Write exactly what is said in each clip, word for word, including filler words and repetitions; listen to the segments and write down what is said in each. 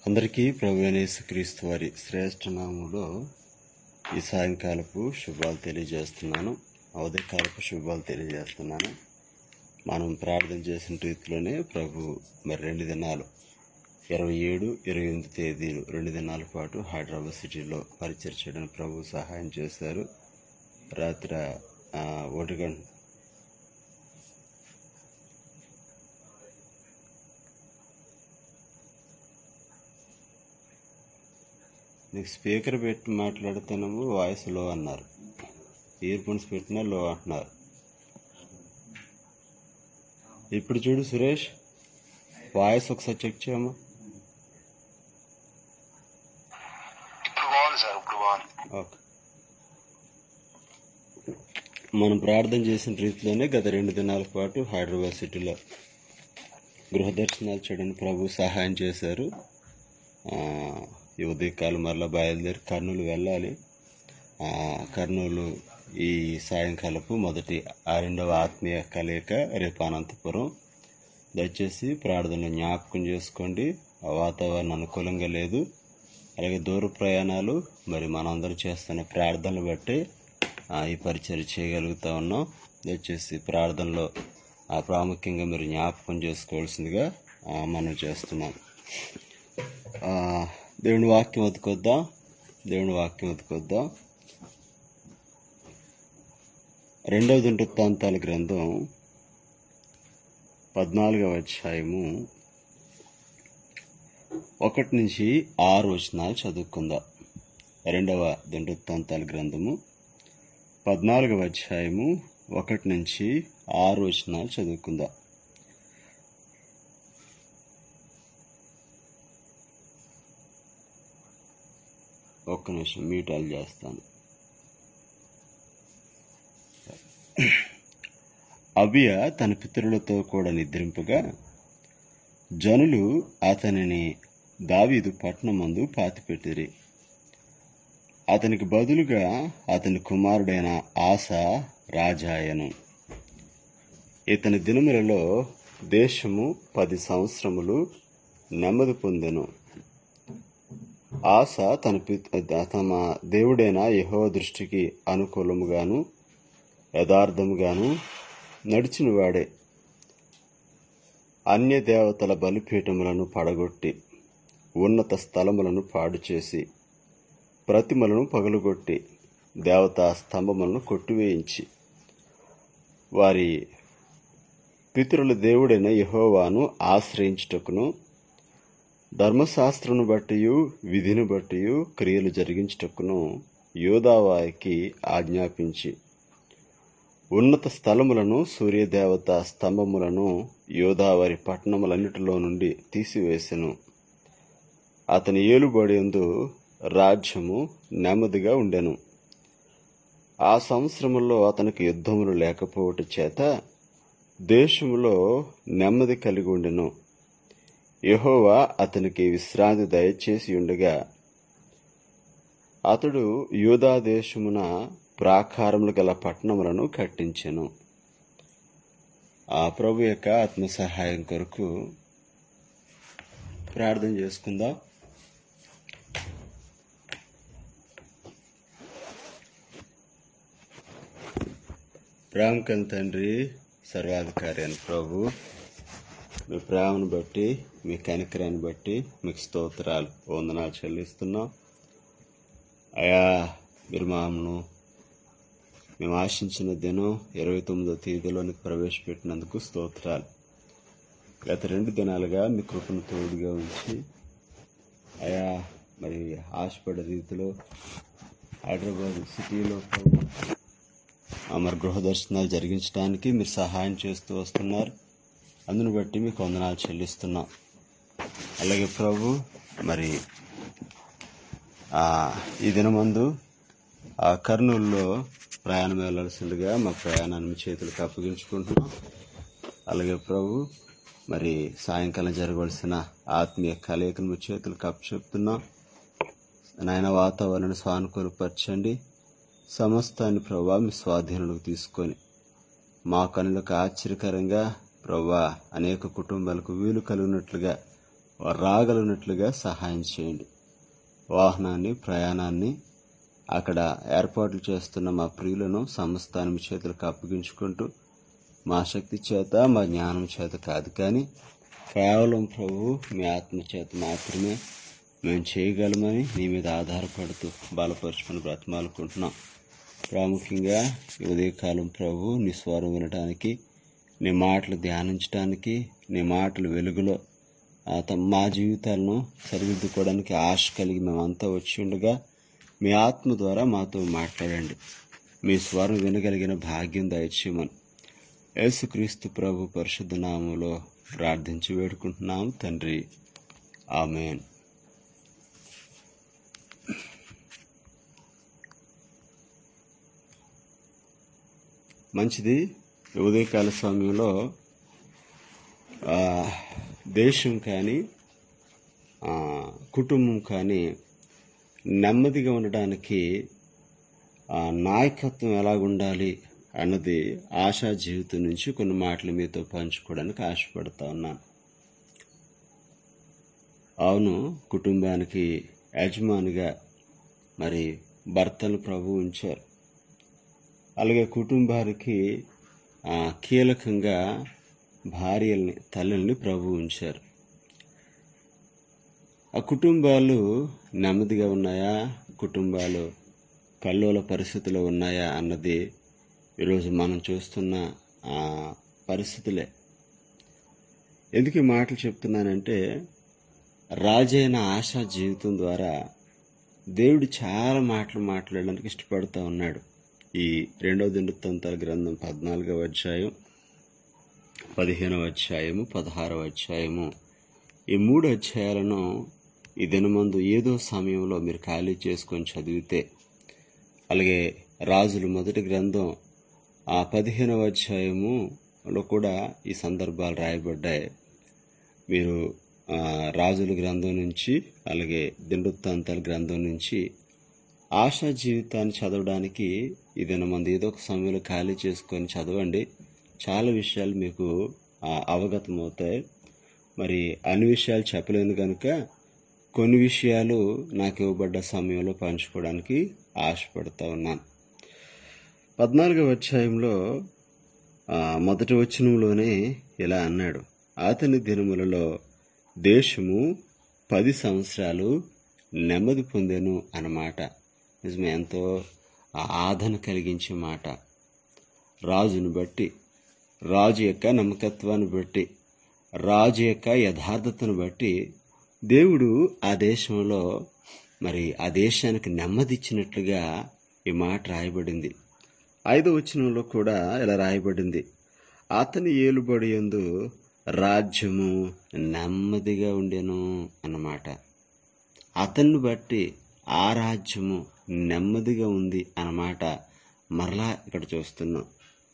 అందరికీ ప్రభువైన యేసుక్రీస్తు వారి శ్రేష్ఠ నామములో ఈ సాయంకాలపు శుభాలు తెలియజేస్తున్నాను. ఉదయకాలపు శుభాలు తెలియజేస్తున్నాను. మనం ప్రార్థన చేసిన రీతిలోనే ప్రభు మరి రెండు దినాలు ఇరవై ఏడు ఇరవై ఎనిమిది తేదీలు రెండు దినాల పాటు హైదరాబాద్ సిటీలో పరిచయం చేయడానికి ప్రభు సహాయం చేశారు. రాత్రి ఒంటి గంట నీకు స్పీకర్ పెట్టి మాట్లాడుతున్నాము, వాయిస్ లో అన్నారు. ఇయర్ ఫోన్స్ పెట్టినా లో అంటున్నారు. ఇప్పుడు చూడు సురేష్, వాయిస్ ఒకసారి చెక్ చేయమ్మా. ఓకే, మనం ప్రార్థన చేసిన రీతిలోనే గత రెండు దినాల పాటు హైదరాబాద్ సిటీలో గృహ దర్శనాలు చేయడానికి ప్రభు సహాయం చేశారు. ఈ ఉదయకాలం మరలా బయలుదేరి కర్నూలు వెళ్ళాలి. కర్నూలు ఈ సాయంకాలపు మొదటి రెండవ ఆత్మీయ కలయిక రేపు అనంతపురం. దయచేసి ప్రార్థనలు జ్ఞాపకం చేసుకోండి. వాతావరణం అనుకూలంగా లేదు. అలాగే దూర ప్రయాణాలు మరి మనందరం చేస్తున్న ప్రార్థనలు బట్టి ఈ పరిచయం చేయగలుగుతా ఉన్నాం. దయచేసి ప్రార్థనలో ప్రాముఖ్యంగా మీరు జ్ఞాపకం చేసుకోవాల్సిందిగా మనం చేస్తున్నాం. దేవుని వాక్యం వదుకొద్దాం. దేవుని వాక్యం వదుకొద్దాం. రెండవ దినవృత్తాంతాల గ్రంథం పద్నాలుగవ అధ్యాయము ఒకటి నుంచి ఆరు వచనాలు చదువుకుందాం. రెండవ దినవృత్తాంతాల గ్రంథము పద్నాలుగవ అధ్యాయము ఒకటి నుంచి ఆరు వచనాలు చదువుకుందాం. ఒక్క నిమిషం మ్యూట్ ఆల్ చేస్తాను. అబియ తన పితరులతో కూడా నిద్రింపగా జనులు అతనిని దావీదు పట్టణమందు పాతిపెట్టిరి. అతనికి బదులుగా అతని కుమారుడైన ఆస రాజాయను. ఇతని దినములలో దేశము పది సంవత్సరములు నెమ్మది పొందెను. ఆస తన తమ దేవుడైన యెహోవా దృష్టికి అనుకూలముగాను యథార్థముగాను నడిచిన వాడే. అన్య దేవతల బలిపీఠములను పడగొట్టి ఉన్నత స్థలములను పాడు చేసి ప్రతిమలను పగలుగొట్టి దేవతా స్తంభములను కొట్టివేయించి వారి పితరుల దేవుడైన యెహోవాను ఆశ్రయించుటకును ధర్మశాస్త్రను బట్టి విధిని బట్టి క్రియలు జరిగించుటకును యోదావారికి ఆజ్ఞాపించి ఉన్నత స్థలములను సూర్యదేవత స్తంభములను యోదావారి పట్టణములన్నిటిలో నుండి తీసివేసెను. అతని ఏలుబడియందు రాజ్యము నెమ్మదిగా ఉండెను. ఆ సంవత్సరములో అతనికి యుద్ధములు లేకపోవట చేత దేశములో నెమ్మది కలిగి ఉండెను. యెహోవా అతనికి విశ్రాంతి దయచేసి ఉండగా అతడు యూదా దేశమున ప్రాకారములు గల పట్టణములను కట్టించెను. ఆ ప్రభు యొక్క ఆత్మ సహాయం కొరకు ప్రార్థన చేసుకుందాం. ప్రేమకల్ తండ్రి, సర్వాధికారి అని ప్రభు, మీ ప్రేమను బట్టి మీ కనికరాన్ని బట్టి మీకు స్తోత్రాలు వందనాలు చెల్లిస్తున్నాం. అయా మీరు మామను మేము ఆశించిన దినం ఇరవై తొమ్మిదో తేదీలోనికి ప్రవేశపెట్టినందుకు స్తోత్రాలు. గత రెండు దినాలుగా మీ కృపను తోడుగా ఉంచి అయా మరి ఆశపడే రీతిలో హైదరాబాద్ సిటీలో మరి గృహ దర్శనాలు జరిగించడానికి మీరు సహాయం చేస్తూ వస్తున్నారు. అందును బట్టి మీకు వందనాలు చెల్లిస్తున్నాం. అలాగే ప్రభు మరి ఈ దినమందు ఆ కర్నూలులో ప్రయాణం వెళ్ళాల్సిందిగా మా ప్రయాణాన్ని మీ చేతులకు అప్పగించుకుంటున్నాం. అలాగే ప్రభు మరి సాయంకాలం జరగవలసిన ఆత్మీయ కలయికను మీ చేతులకు అప్పచెప్తున్నాం. నాయన వాతావరణాన్ని సానుకూలపరచండి. సమస్తాన్ని ప్రభు మీ స్వాధీనంలోకి తీసుకొని మా కనులకు ఆశ్చర్యకరంగా ప్రభువా అనేక కుటుంబాలకు వీలు కలిగినట్లుగా వారు రాగలిగినట్లుగా సహాయం చేయండి. వాహనాన్ని, ప్రయాణాన్ని, అక్కడ ఏర్పాట్లు చేస్తున్న మా ప్రియులను సమస్తాన్ని మీ చేతులకు అప్పగించుకుంటూ, మా శక్తి చేత, మా జ్ఞానం చేత కాదు కానీ కేవలం ప్రభు మీ ఆత్మ చేత మాత్రమే మేము చేయగలమని నీ మీద ఆధారపడుతూ బలపరుచుకుని బ్రతమాలుకుంటున్నాం. ప్రాముఖ్యంగా ఈ ఉదయకాలం ప్రభు నీ స్వరం వినడానికి, నీ మాటలు ధ్యానించడానికి, నీ మాటలు వెలుగులో మా జీవితాలను సరిదిద్దుకోవడానికి ఆశ కలిగి మేమంతా వచ్చి ఉండగా మీ ఆత్మ ద్వారా మాతో మాట్లాడండి. మీ స్వరం వినగలిగిన భాగ్యం దయచేయమని యేసుక్రీస్తు ప్రభు పరిశుద్ధ నామములో ప్రార్థించి వేడుకుంటున్నాము తండ్రి, ఆమేన్. మంచిది. ఉదయకాల సమయంలో దేశం కానీ కుటుంబం కానీ నెమ్మదిగా ఉండడానికి నాయకత్వం ఎలాగుండాలి అన్నది ఆశా జీవితం నుంచి కొన్ని మాటలు మీతో పంచుకోవడానికి ఆశపడతా ఉన్నాను. అవును, కుటుంబానికి యజమానిగా మరి భర్తను ప్రభు ఉంచారు. అలాగే కుటుంబానికి కీలకంగా భార్యల్ని, తల్లుల్ని ప్రభు ఉంచారు. ఆ కుటుంబాలు నెమ్మదిగా ఉన్నాయా, కుటుంబాలు కల్లోల పరిస్థితిలో ఉన్నాయా అన్నది ఈరోజు మనం చూస్తున్న పరిస్థితులే. ఎందుకు ఈ మాటలు చెప్తున్నానంటే, రాజైన ఆశా జీవితం ద్వారా దేవుడు చాలా మాటలు మాట్లాడడానికి ఇష్టపడుతూ ఉన్నాడు. ఈ రెండవ దినవృత్తాంతాల గ్రంథం పద్నాలుగవ అధ్యాయం, పదిహేనవ అధ్యాయము, పదహారవ అధ్యాయము, ఈ మూడు అధ్యాయాలను ఈ దినమందు ఏదో సమయంలో మీరు ఖాళీ చేసుకొని చదివితే, అలాగే రాజులు మొదటి గ్రంథం ఆ పదిహేనవ అధ్యాయములో కూడా ఈ సందర్భాలు రాయబడ్డాయి. మీరు రాజుల గ్రంథం నుంచి అలాగే దినవృత్తాంతాల గ్రంథం నుంచి ఆశా జీవితాన్ని చదవడానికి ఈ దినమందు ఏదో ఒక సమయంలో ఖాళీ చేసుకొని చదవండి. చాలా విషయాలు మీకు అవగతం అవుతాయి. మరి అన్ని విషయాలు చెప్పలేను కనుక కొన్ని విషయాలు నాకు ఇవ్వబడ్డ సమయంలో పంచుకోవడానికి ఆశపడుతూ ఉన్నాను. పద్నాలుగవ అధ్యాయంలో మొదటి వచనంలోనే ఇలా అన్నాడు, అతని దినములలో దేశము పది సంవత్సరాలు నెమ్మది పొందెను అన్నమాట. నిజమే, ఎంతో ఆదరణ కలిగించే మాట. రాజును బట్టి, రాజు యొక్క నమ్మకత్వాన్ని బట్టి, రాజు యొక్క యథార్థతను బట్టి దేవుడు ఆ దేశంలో మరి ఆ దేశానికి నెమ్మది ఇచ్చినట్లుగా ఈ మాట రాయబడింది. ఐదో వచనంలో కూడా ఇలా రాయబడింది, అతని ఏలుబడి యందు రాజ్యము నెమ్మదిగా ఉండెను అన్నమాట. అతన్ని బట్టి ఆ రాజ్యము నెమ్మదిగా ఉంది అన్నమాట. మరలా ఇక్కడ చూస్తున్నాం.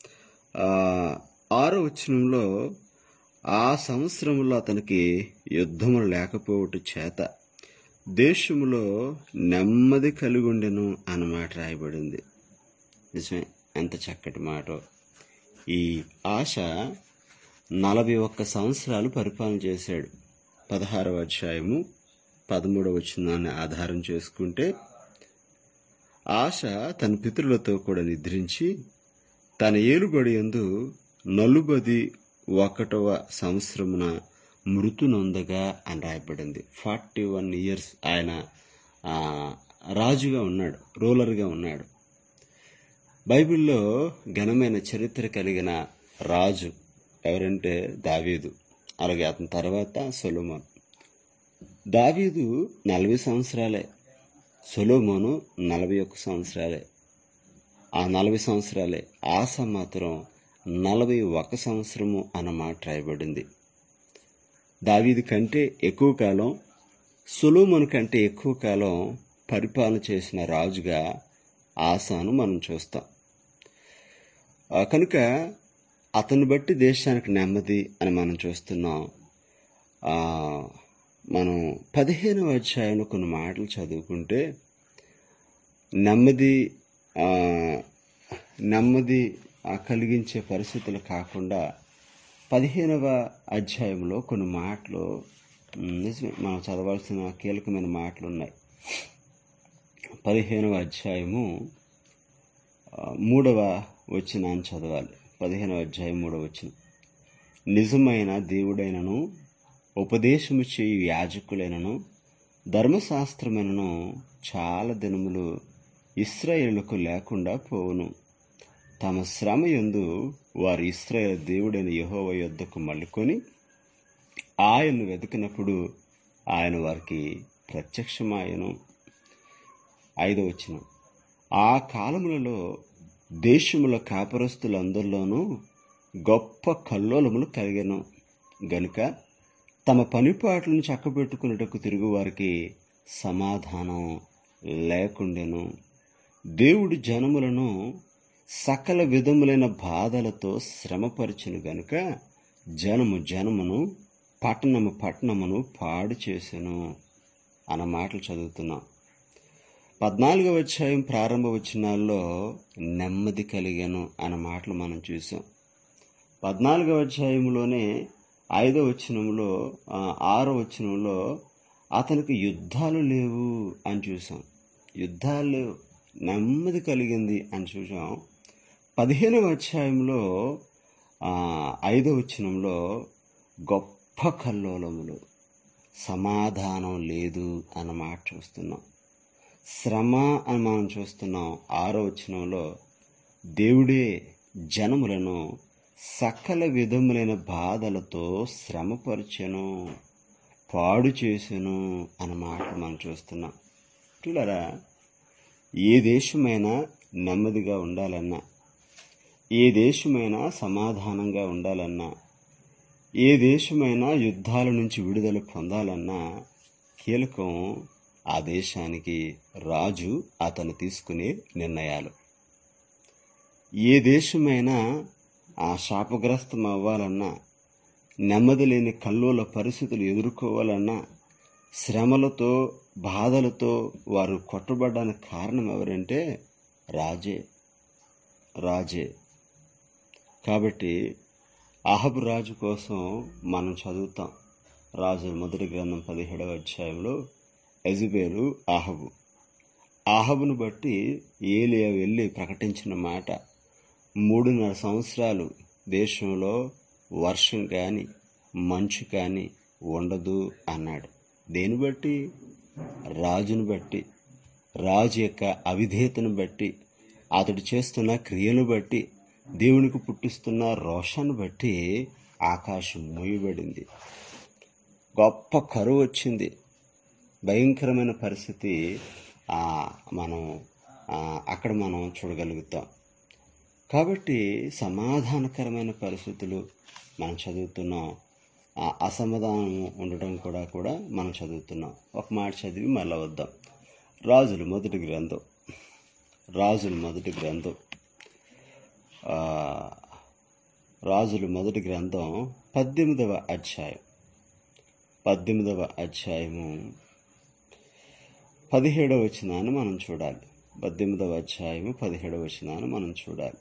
ఆరో వచనంలో ఆ సంవత్సరంలో అతనికి యుద్ధములు లేకపోవట చేత దేశములో నెమ్మది కలిగి ఉండెను అన్నమాట రాయబడింది. నిజమే, ఎంత చక్కటి మాట. ఈ ఆశ నలభై ఒక్క సంవత్సరాలు పరిపాలన చేశాడు. పదహారవ అధ్యాయము పదమూడవ వచనాన్ని ఆధారం చేసుకుంటే, ఆశ తన పితరులతో కూడా నిద్రించి తన ఏలుబడి యందు నలుబది ఒకటవ సంవత్సరమున మృతు నొందగా అని రాయబడింది. ఫార్టీ వన్ ఇయర్స్ ఆయన రాజుగా ఉన్నాడు, రూలర్గా ఉన్నాడు. బైబిల్లో ఘనమైన చరిత్ర కలిగిన రాజు ఎవరంటే దావీదు, అలాగే అతని తర్వాత సొలొమోను. దావీదు నలభై సంవత్సరాలే, సొలొమోను నలభై ఒక్క సంవత్సరాలే. ఆ నలభై సంవత్సరాలే. ఆశ మాత్రం నలభై ఒక సంవత్సరము అన్నమాట రాయబడింది. దావీదు కంటే ఎక్కువ కాలం, సొలొమోను కంటే ఎక్కువ కాలం పరిపాలన చేసిన రాజుగా ఆసాను మనం చూస్తాం. కనుక అతన్ని బట్టి దేశానికి నెమ్మది అని మనం చూస్తున్నాం. మనం పదిహేనవ అధ్యాయంలో కొన్ని మాటలు చదువుకుంటే నెమ్మది నెమ్మది కలిగించే పరిస్థితులు కాకుండా పదిహేనవ అధ్యాయంలో కొన్ని మాటలు నిజమే, మనం చదవాల్సిన కీలకమైన మాటలు ఉన్నాయి. పదిహేనవ అధ్యాయము మూడవ వచనాన్ని చదవాలి. పదిహేనవ అధ్యాయం మూడవ వచనం. నిజమైన దేవుడైనను ఉపదేశము చేయు యాజకులైనను ధర్మశాస్త్రమైనను చాలా దినములు ఇశ్రాయేలుకు లేకుండా పోవును. తమ శ్రమ యందు వారు ఇశ్రాయేలు దేవుడైన యెహోవా యొద్దకు మళ్ళుకొని ఆయన్ను వెతికినప్పుడు ఆయన వారికి ప్రత్యక్షమాయను. ఐదో వచనం. ఆ కాలములలో దేశముల కాపురస్తులందరిలోనూ గొప్ప కల్లోలములు కలిగెను గనుక తమ పనిపాట్లను చక్కబెట్టుకున్నటకు తిరుగు వారికి సమాధానం లేకుండెను. దేవుడు జనములను సకల విధములైన బాధలతో శ్రమపరచును గనుక జనము జనమును పట్టణము పట్టణమును పాడు చేసెను అన్న మాటలు చదువుతున్నాం. పద్నాలుగవ అధ్యాయం ప్రారంభ వచనాల్లో నెమ్మది కలిగాను అన్న మాటలు మనం చూసాం. పద్నాలుగవ అధ్యాయంలోనే ఐదో వచనంలో ఆరో వచనంలో అతనికి యుద్ధాలు లేవు అని చూసాం. యుద్ధాలు లేవు, నెమ్మది కలిగింది అని చూసాం. పదిహేనవ అధ్యాయంలో ఐదో వచనంలో గొప్ప కల్లోలములు, సమాధానం లేదు అన్న మాట చూస్తున్నాం. శ్రమ అని మనం చూస్తున్నాం. ఆరో వచనంలో దేవుడే జనములను సకల విధములైన బాధలతో శ్రమపరిచెను, పాడు చేసెను అన్న మాట మనం చూస్తున్నాం. చూడరా, ఏ దేశమైనా నెమ్మదిగా ఉండాలన్నా, ఏ దేశమైనా సమాధానంగా ఉండాలన్నా, ఏ దేశమైనా యుద్ధాల నుంచి విడుదల పొందాలన్నా కీలకం ఆ దేశానికి రాజు అతను తీసుకునే నిర్ణయాలు. ఏ దేశమైనా ఆ శాపగ్రస్తం అవ్వాలన్నా, నెమ్మది లేని కల్లోల పరిస్థితులు ఎదుర్కోవాలన్నా, శ్రమలతో బాధలతో వారు కొట్టబడ్డానికి కారణం ఎవరంటే రాజే రాజే కాబట్టి అహబు రాజు కోసం మనం చదువుతాం. రాజు మొదటి గ్రంథం పదిహేడవ అధ్యాయంలో యెజెబెలు అహబు అహబును బట్టి ఏలియా వెళ్ళి ప్రకటించిన మాట, మూడున్నర సంవత్సరాలు దేశంలో వర్షం కానీ మంచు కానీ ఉండదు అన్నాడు. దేని బట్టి? రాజును బట్టి, రాజు యొక్క అవిధేయతను బట్టి, అతడు చేస్తున్న క్రియను బట్టి, దేవునికి పుట్టిస్తున్న రోషాన్ని బట్టి ఆకాశం మూయబడింది. గొప్ప కరువు వచ్చింది. భయంకరమైన పరిస్థితి మనం అక్కడ మనం చూడగలుగుతాం. కాబట్టి సమాధానకరమైన పరిస్థితులు మనం చదువుతున్నాం. అసమాధానం ఉండటం కూడా కూడా మనం చదువుతున్నాం. ఒక మాట చదివి మళ్ళా వద్దాం. రాజులు మొదటి గ్రంథం రాజులు మొదటి గ్రంథం రాజులు మొదటి గ్రంథం పద్దెనిమిదవ అధ్యాయం పద్దెనిమిదవ అధ్యాయము పదిహేడవ వచనాన్ని మనం చూడాలి. పద్దెనిమిదవ అధ్యాయము పదిహేడవ వచనాన్ని మనం చూడాలి.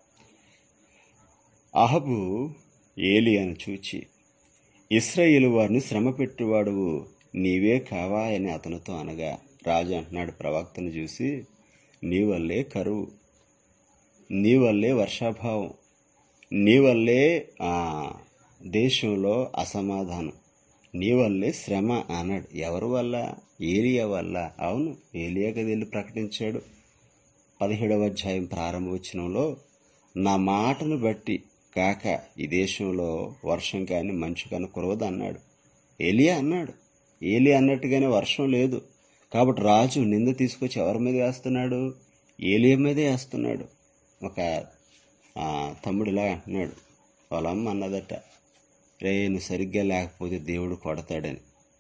అహబు ఏలియాను చూచి, ఇశ్రాయేలు వారిని శ్రమ పెట్టువాడు నీవే కావా అని అతనితో అనగా, రాజు అంటున్నాడు ప్రవక్తను చూసి, నీ వల్లే కరువు, నీ వల్లే వర్షాభావం, నీ వల్లే దేశంలో అసమాధానం, నీ వల్లే శ్రమ అన్నాడు. ఎవరి వల్ల? ఏలియా వల్ల. అవును, ఏలియా కదా వెళ్ళి ప్రకటించాడు. పదిహేడవ అధ్యాయం ప్రారంభ వచనంలో, నా మాటను బట్టి కాక ఈ దేశంలో వర్షం కానీ మంచు కానీ కురవదు అన్నాడు. ఏలియా అన్నాడు. ఏలియా అన్నట్టుగానే వర్షం లేదు. కాబట్టి రాజు నింద తీసుకొచ్చి ఎవరి మీద వేస్తున్నాడు? ఏలియా మీదే వేస్తున్నాడు. ఒక తమ్ముడిలా అంటున్నాడు, వాళ్ళ అమ్మ అన్నదట, రే నువ్వు సరిగ్గా లేకపోతే దేవుడు కొడతాడని.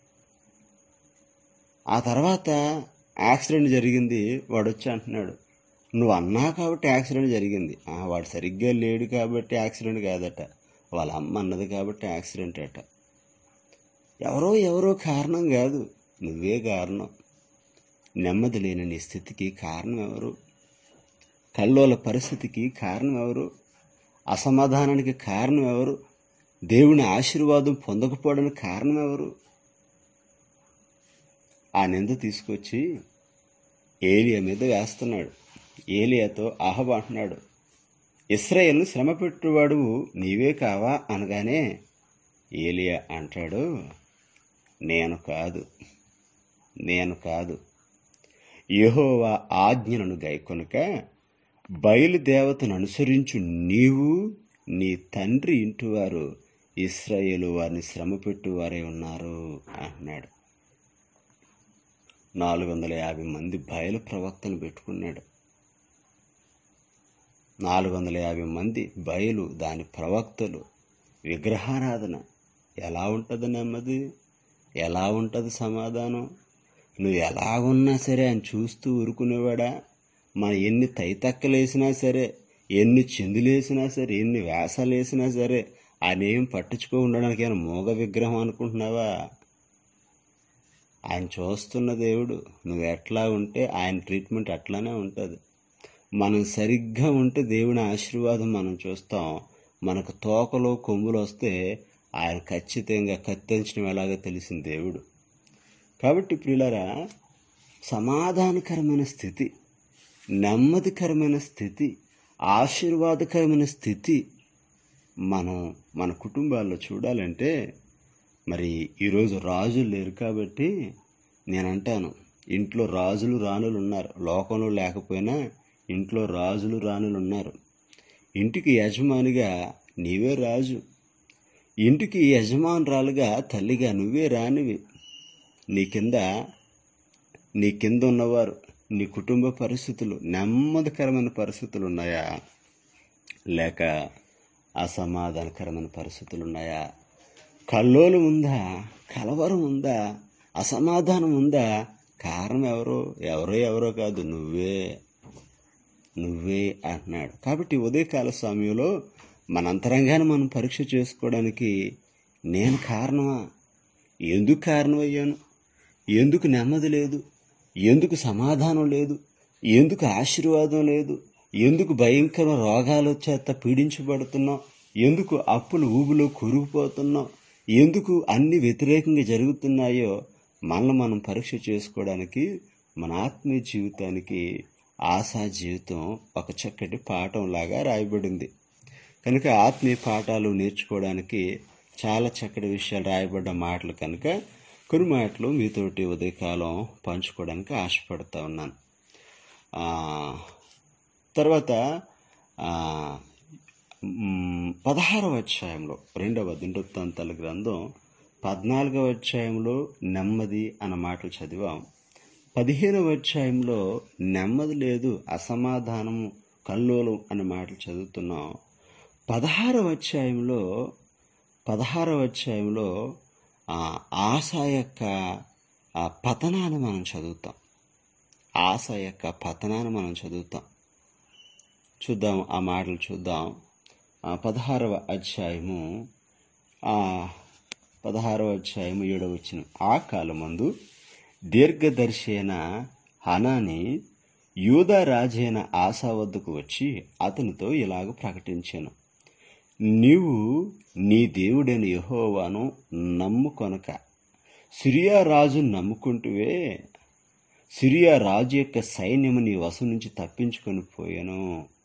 ఆ తర్వాత యాక్సిడెంట్ జరిగింది. వాడు వచ్చి అంటున్నాడు, నువ్వు అన్నా కాబట్టి యాక్సిడెంట్ జరిగింది. వాడు సరిగ్గా లేడు కాబట్టి యాక్సిడెంట్ కాదట, వాళ్ళ అమ్మ అన్నది కాబట్టి యాక్సిడెంట్ అట. ఎవరో ఎవరో కారణం కాదు, నువ్వే కారణం. నెమ్మది లేని నీ స్థితికి కారణం ఎవరు? కల్లోల పరిస్థితికి కారణం ఎవరు? అసమాధానానికి కారణం ఎవరు? దేవుని ఆశీర్వాదం పొందకపోవడానికి కారణం ఎవరు? ఆ నింద తీసుకొచ్చి ఏలియా మీద వేస్తున్నాడు. ఏలియాతో అహబ్ అంటున్నాడు, ఇశ్రాయేలును శ్రమ పెట్టువాడు నీవే కావా అనగానే ఏలియా అంటాడు, నేను కాదు నేను కాదు యెహోవా ఆజ్ఞలను గైకొనక బయలుదేవతను అనుసరించు నీవు నీ తండ్రి ఇంటివారు ఇశ్రాయేలు వారిని శ్రమ పెట్టువారే ఉన్నారు అంటున్నాడు. నాలుగు వందల యాభై మంది బయలు ప్రవక్తను పెట్టుకున్నాడు. నాలుగు వందల యాభై మంది బయలు, దాని ప్రవక్తలు, విగ్రహారాధన. ఎలా ఉంటుంది నెమ్మది? ఎలా ఉంటుంది సమాధానం? నువ్వు ఎలాగున్నా సరే ఆయన చూస్తూ ఊరుకునేవాడా? మన ఎన్ని తైతక్కలేసినా సరే, ఎన్ని చిందులేసినా సరే, ఎన్ని వేసాలు వేసినా సరే ఆయన ఏం పట్టించుకో ఉండడానికి ఆయన మోగ విగ్రహం అనుకుంటున్నావా? ఆయన చూస్తున్న దేవుడు. నువ్వు ఎట్లా ఉంటే ఆయన ట్రీట్మెంట్ అట్లానే ఉంటుంది. మనం సరిగ్గా ఉంటే దేవుని ఆశీర్వాదం మనం చూస్తాం. మనకు తోకలు కొమ్ములు వస్తే ఆయన ఖచ్చితంగా కత్తించడం ఎలాగో తెలిసిన దేవుడు. కాబట్టి ప్రియులారా, సమాధానకరమైన స్థితి, నెమ్మదికరమైన స్థితి, ఆశీర్వాదకరమైన స్థితి మనం మన కుటుంబాల్లో చూడాలంటే, మరి ఈరోజు రాజులు లేరు కాబట్టి నేను అంటాను, ఇంట్లో రాజులు రాణులు ఉన్నారు. లోకంలో లేకపోయినా ఇంట్లో రాజులు రాణులు ఉన్నారు. ఇంటికి యజమానిగా నీవే రాజు, ఇంటికి యజమానురాలుగా తల్లిగా నువ్వే రానివి. నీ కింద నీ కింద ఉన్నవారు, నీ కుటుంబ పరిస్థితులు నెమ్మదికరమైన పరిస్థితులు ఉన్నాయా, లేక అసమాధానకరమైన పరిస్థితులు ఉన్నాయా? కల్లోలం ఉందా, కలవరం ఉందా, అసమాధానం ఉందా? కారణం ఎవరో ఎవరో ఎవరో కాదు, నువ్వే నువ్వే అంటున్నాడు. కాబట్టి ఉదయకాల సమయంలో మన అంతరంగాన్ని మనం పరీక్ష చేసుకోవడానికి, నేను కారణమా? ఎందుకు కారణమయ్యాను? ఎందుకు నెమ్మది లేదు? ఎందుకు సమాధానం లేదు? ఎందుకు ఆశీర్వాదం లేదు? ఎందుకు భయంకర రోగాల చేత పీడించబడుతున్నాం? ఎందుకు అప్పుల ఊబిలో కూరుకుపోతున్నాం? ఎందుకు అన్ని వ్యతిరేకంగా జరుగుతున్నాయో మనల్ని మనం పరీక్ష చేసుకోవడానికి, మన ఆత్మీయ జీవితానికి ఆశా జీవితం ఒక చక్కటి పాఠంలాగా రాయబడింది. కనుక ఆత్మీయ పాఠాలు నేర్చుకోవడానికి చాలా చక్కటి విషయాలు రాయబడ్డ మాటలు కనుక కొన్ని మాటలు మీతోటి ఉదయకాలం పంచుకోవడానికి ఆశపడుతూ ఉన్నాను. తర్వాత పదహారవ అధ్యాయంలో, రెండవ దినవృత్తాంతాల గ్రంథం పద్నాలుగవ అధ్యాయంలో నెమ్మది అన్న మాటలు చదివాం. పదిహేనవ అధ్యాయంలో నెమ్మది లేదు, అసమాధానము, కల్లోలం అనే మాటలు చదువుతున్నాం. పదహారవ అధ్యాయంలో పదహారవ అధ్యాయంలో ఆశ యొక్క పతనాన్ని మనం చదువుతాం. ఆశ యొక్క పతనాన్ని మనం చదువుతాం. చూద్దాం, ఆ మాటలు చూద్దాం. పదహారవ అధ్యాయము పదహారవ అధ్యాయము ఏడవ వచనం. ఆ కాలమందు దీర్ఘదర్శి అయిన హనాని యూదా రాజైన ఆసా వద్దకు వచ్చి అతనితో ఇలాగ ప్రకటించాను, నీవు నీ దేవుడైన యెహోవాను నమ్ముకొనక సిరియా రాజు నమ్ముకుంటువే. సిరియా రాజు యొక్క సైన్యము నీ వశం నుంచి తప్పించుకొని పోయాను.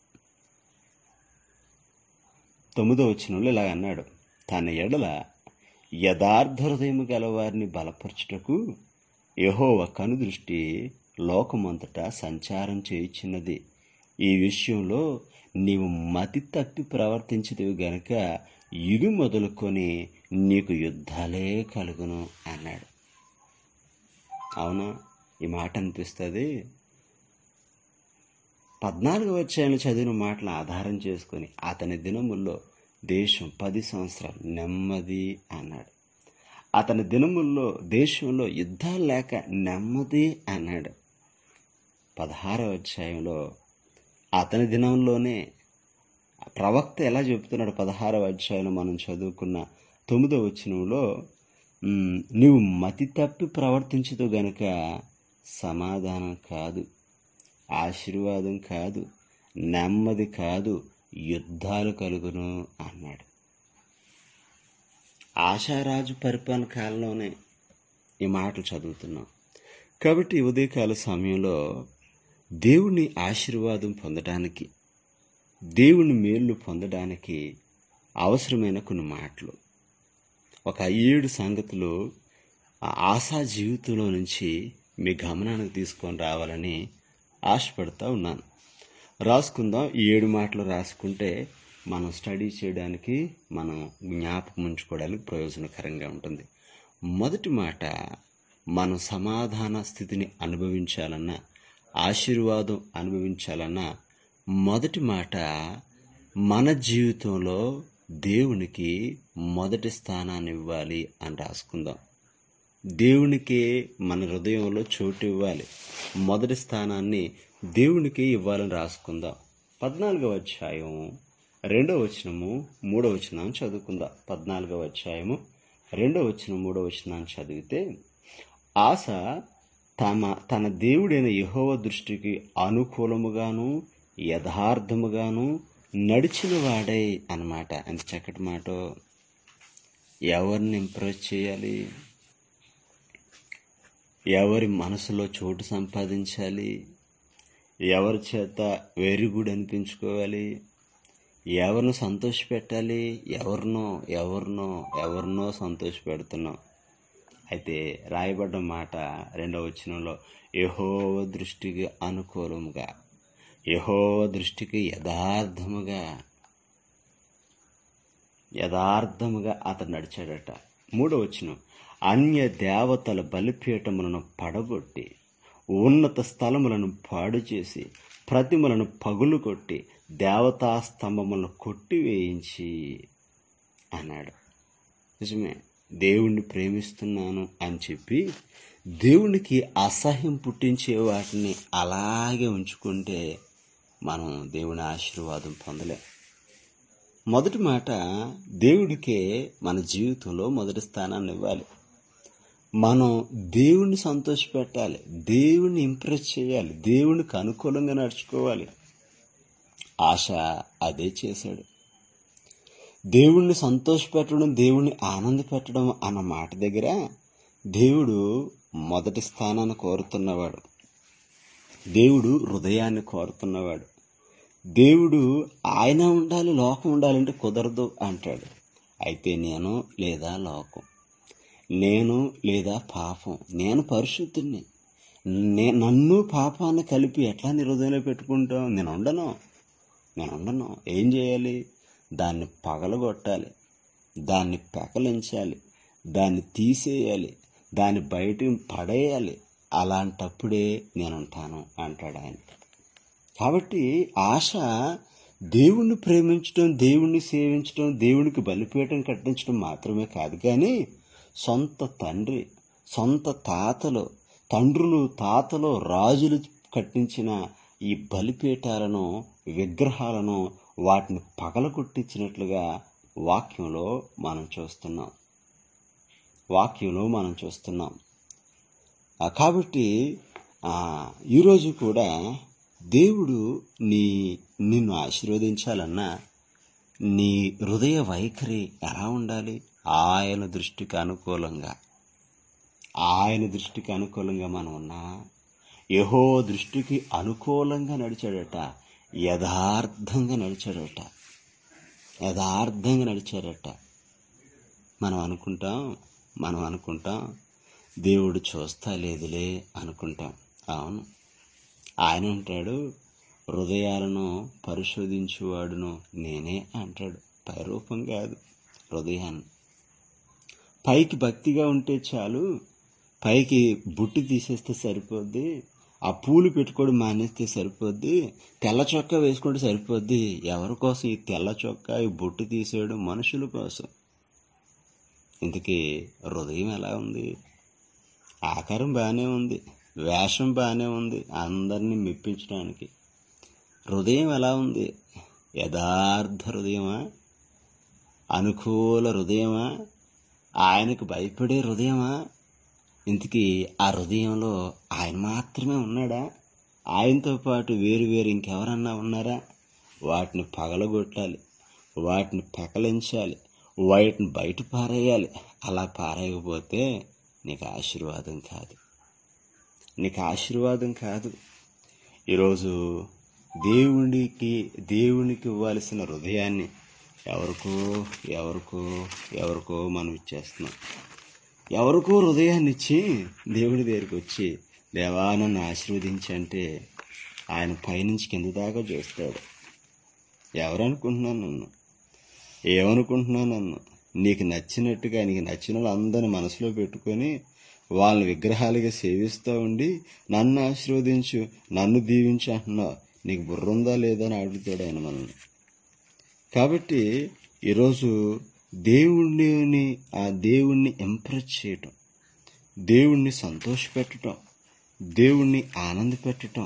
తొమ్మిదో వచనంలో ఇలా అన్నాడు, తన ఎడల యథార్థ హృదయము గలవారిని బలపరచుటకు యెహోవా కనుదృష్టి లోకమంతటా సంచారం చేయుచున్నది. ఈ విషయంలో నీవు మతి తప్పి ప్రవర్తించదివి గనుక ఇది మొదలుకొని నీకు యుద్ధాలే కలుగును అన్నాడు. అవునా? ఈ మాట అనిపిస్తుంది. పద్నాలుగవ అధ్యాయంలో చదివిన మాటలను ఆధారం చేసుకొని అతని దినముల్లో దేశం పది సంవత్సరాలు నెమ్మది అన్నాడు. అతని దినముల్లో దేశంలో యుద్ధాలు లేక నెమ్మది అన్నాడు. పదహారవ అధ్యాయంలో అతని దినంలోనే ప్రవక్త ఎలా చెబుతున్నాడు? పదహారవ అధ్యాయంలో మనం చదువుకున్న తొమ్మిదవ వచనంలో, నీవు మతి తప్పి ప్రవర్తించదు గనుక సమాధానం కాదు, ఆశీర్వాదం కాదు, నెమ్మది కాదు, యుద్ధాలు కలుగును అన్నాడు. ఆశారాజు పరిపాలన కాలంలోనే ఈ మాటలు చదువుతున్నాం. కాబట్టి ఉదయకాల సమయంలో దేవుని ఆశీర్వాదం పొందడానికి, దేవుని మేలు పొందడానికి అవసరమైన కొన్ని మాటలు, ఒక ఏడు సంగతులు ఆశా జీవితంలో నుంచి మీ గమనానికి తీసుకొని రావాలని ఆశపడతా ఉన్నాను. రాసుకుందాం. ఈ ఏడు మాటలు రాసుకుంటే మనం స్టడీ చేయడానికి, మనం జ్ఞాపకం ఉంచుకోవడానికి ప్రయోజనకరంగా ఉంటుంది. మొదటి మాట, మనం సమాధాన స్థితిని అనుభవించాలన్నా, ఆశీర్వాదం అనుభవించాలన్నా మొదటి మాట, మన జీవితంలో దేవునికి మొదటి స్థానాన్ని ఇవ్వాలి అని రాసుకుందాం. దేవునికే మన హృదయంలో చోటు ఇవ్వాలి, మొదటి స్థానాన్ని దేవునికి ఇవ్వాలని రాసుకుందాం. పద్నాలుగవ అధ్యాయం రెండవ వచనము మూడవ వచనాన్ని చదువుకుందాం. పద్నాలుగవ అధ్యాయము రెండవ వచనం మూడవ వచనాన్ని చదివితే, ఆశ తమ తన దేవుడైన యెహోవా దృష్టికి అనుకూలముగాను యథార్థముగాను నడిచిన వాడే అన్నమాట. అంత చక్కటి మాట. ఎవరిని ఇంప్రెస్ చేయాలి, ఎవరి మనసులో చోటు సంపాదించాలి, ఎవరి చేత వెరీ గుడ్ అనిపించుకోవాలి, ఎవరిని సంతోష పెట్టాలి, ఎవరినో ఎవరినో ఎవరినో సంతోష పెడుతున్నాం. అయితే రాయబడ్డ మాట రెండవ వచనంలో, యెహోవా దృష్టికి అనుకూలముగా, యెహోవా దృష్టికి యథార్థముగా యథార్థముగా అతను నడిచాడట. మూడవ వచనం, అన్య దేవతల బలిపీఠములను పడగొట్టి, ఉన్నత స్థలములను పాడు చేసి, ప్రతిమలను పగులు కొట్టి, దేవతా స్తంభములను కొట్టివేయించి అన్నాడు. నిజమే, దేవుణ్ణి ప్రేమిస్తున్నాను అని చెప్పి దేవునికి అసహ్యం పుట్టించే వాటిని అలాగే ఉంచుకుంటే మనం దేవుని ఆశీర్వాదం పొందలేం. మొదటి మాట, దేవుడికే మన జీవితంలో మొదటి స్థానాన్ని ఇవ్వాలి. మనం దేవుణ్ణి సంతోషపెట్టాలి, దేవుణ్ణి ఇంప్రెస్ చేయాలి, దేవునికి అనుకూలంగా నడుచుకోవాలి. ఆశ అదే చేశాడు. దేవుణ్ణి సంతోషపెట్టడం, దేవుణ్ణి ఆనంద పెట్టడం అన్న మాట దగ్గర దేవుడు మొదటి స్థానాన్ని కోరుతున్నవాడు. దేవుడు హృదయాన్ని కోరుతున్నవాడు. దేవుడు ఆయన ఉండాలి, లోకం ఉండాలంటే కుదరదు అంటాడు. అయితే నేను లేదా లోకం, నేను లేదా పాపం, నేను పరిశుద్ధుణ్ణి, నే నన్ను పాపాన్ని కలిపి ఎట్లా నీ హృదయంలో పెట్టుకుంటాం? నేను ఉండను నేను ఉండను ఏం చేయాలి? దాన్ని పగలగొట్టాలి, దాన్ని పెకలించాలి, దాన్ని తీసేయాలి, దాన్ని బయటికి పడేయాలి. అలాంటప్పుడే నేనుంటాను అంటాడు ఆయన. కాబట్టి ఆశ దేవుణ్ణి ప్రేమించడం, దేవుణ్ణి సేవించడం, దేవునికి బలిపీఠం కట్టించడం మాత్రమే కాదు, కానీ సొంత తండ్రి, సొంత తాతలు, తండ్రులు, తాతలు, రాజులు కట్టించిన ఈ బలిపీఠాలను, విగ్రహాలను, వాటిని పగలగొట్టించినట్లుగా వాక్యంలో మనం చూస్తున్నాం వాక్యంలో మనం చూస్తున్నాం కాబట్టి ఈరోజు కూడా దేవుడు నీ నిన్ను ఆశీర్వదించాలన్నా నీ హృదయ వైఖరి ఎలా ఉండాలి? ఆయన దృష్టికి అనుకూలంగా ఆయన దృష్టికి అనుకూలంగా మనం ఉన్నా, యెహోవా దృష్టికి అనుకూలంగా నడిచాడట, యథార్థంగా నడిచాడట యథార్థంగా నడిచాడట మనం అనుకుంటాం మనం అనుకుంటాం దేవుడు చూస్తా లేదులే అనుకుంటాం. అవును, ఆయన అంటాడు, హృదయాలను పరిశోధించువాడును నేనే అంటాడు. పైరూపం కాదు, హృదయాన్ని. పైకి భక్తిగా ఉంటే చాలు, పైకి బుట్టు తీసేస్తే సరిపోద్ది, ఆ పూలు పెట్టుకోవడం మానేస్తే సరిపోద్ది, తెల్ల చొక్కా వేసుకుంటే సరిపోద్ది. ఎవరి కోసం ఈ తెల్ల చొక్కా, ఈ బొట్టు తీసేయడం? మనుషుల కోసం. ఇంతకీ హృదయం ఎలా ఉంది? ఆకారం బాగానే ఉంది, వేషం బాగానే ఉంది, అందరినీ మెప్పించడానికి. హృదయం ఎలా ఉంది? యథార్థ హృదయమా? అనుకూల హృదయమా? ఆయనకు భయపడే హృదయమా? ఇంతకీ ఆ హృదయంలో ఆయన మాత్రమే ఉన్నాడా? ఆయనతో పాటు వేరు వేరు ఇంకెవరన్నా ఉన్నారా? వాటిని పగలగొట్టాలి, వాటిని పెకలించాలి, వాటిని బయట పారేయాలి. అలా పారేయకపోతే నీకు ఆశీర్వాదం కాదు. నీకు ఆశీర్వాదం కాదు. ఈరోజు దేవునికి దేవునికి ఇవ్వాల్సిన హృదయాన్ని ఎవరికో ఎవరికో ఎవరికో మనం ఇచ్చేస్తున్నాం. ఎవరికో హృదయాన్ని ఇచ్చి దేవుడి దగ్గరికి వచ్చి దేవా నన్ను ఆశీర్వదించంటే ఆయన పైనుంచి కింద దాకా చూస్తాడు. ఎవరనుకుంటున్నాను నన్ను, ఏమనుకుంటున్నాను నన్ను, నీకు నచ్చినట్టుగా నీకు నచ్చిన వాళ్ళందరినీ మనసులో పెట్టుకొని వాళ్ళని విగ్రహాలుగా సేవిస్తూ ఉండి నన్ను ఆశీర్వదించు, నన్ను దీవించు అంటున్నావు. నీకు బుర్ర ఉందా లేదా అని అడుగుతాడు ఆయన మనల్ని. కాబట్టి ఈరోజు దేవుడిని ఆ దేవుణ్ణి ఇంప్రెస్ చేయటం, దేవుణ్ణి సంతోషపెట్టడం, దేవుణ్ణి ఆనంద పెట్టడం,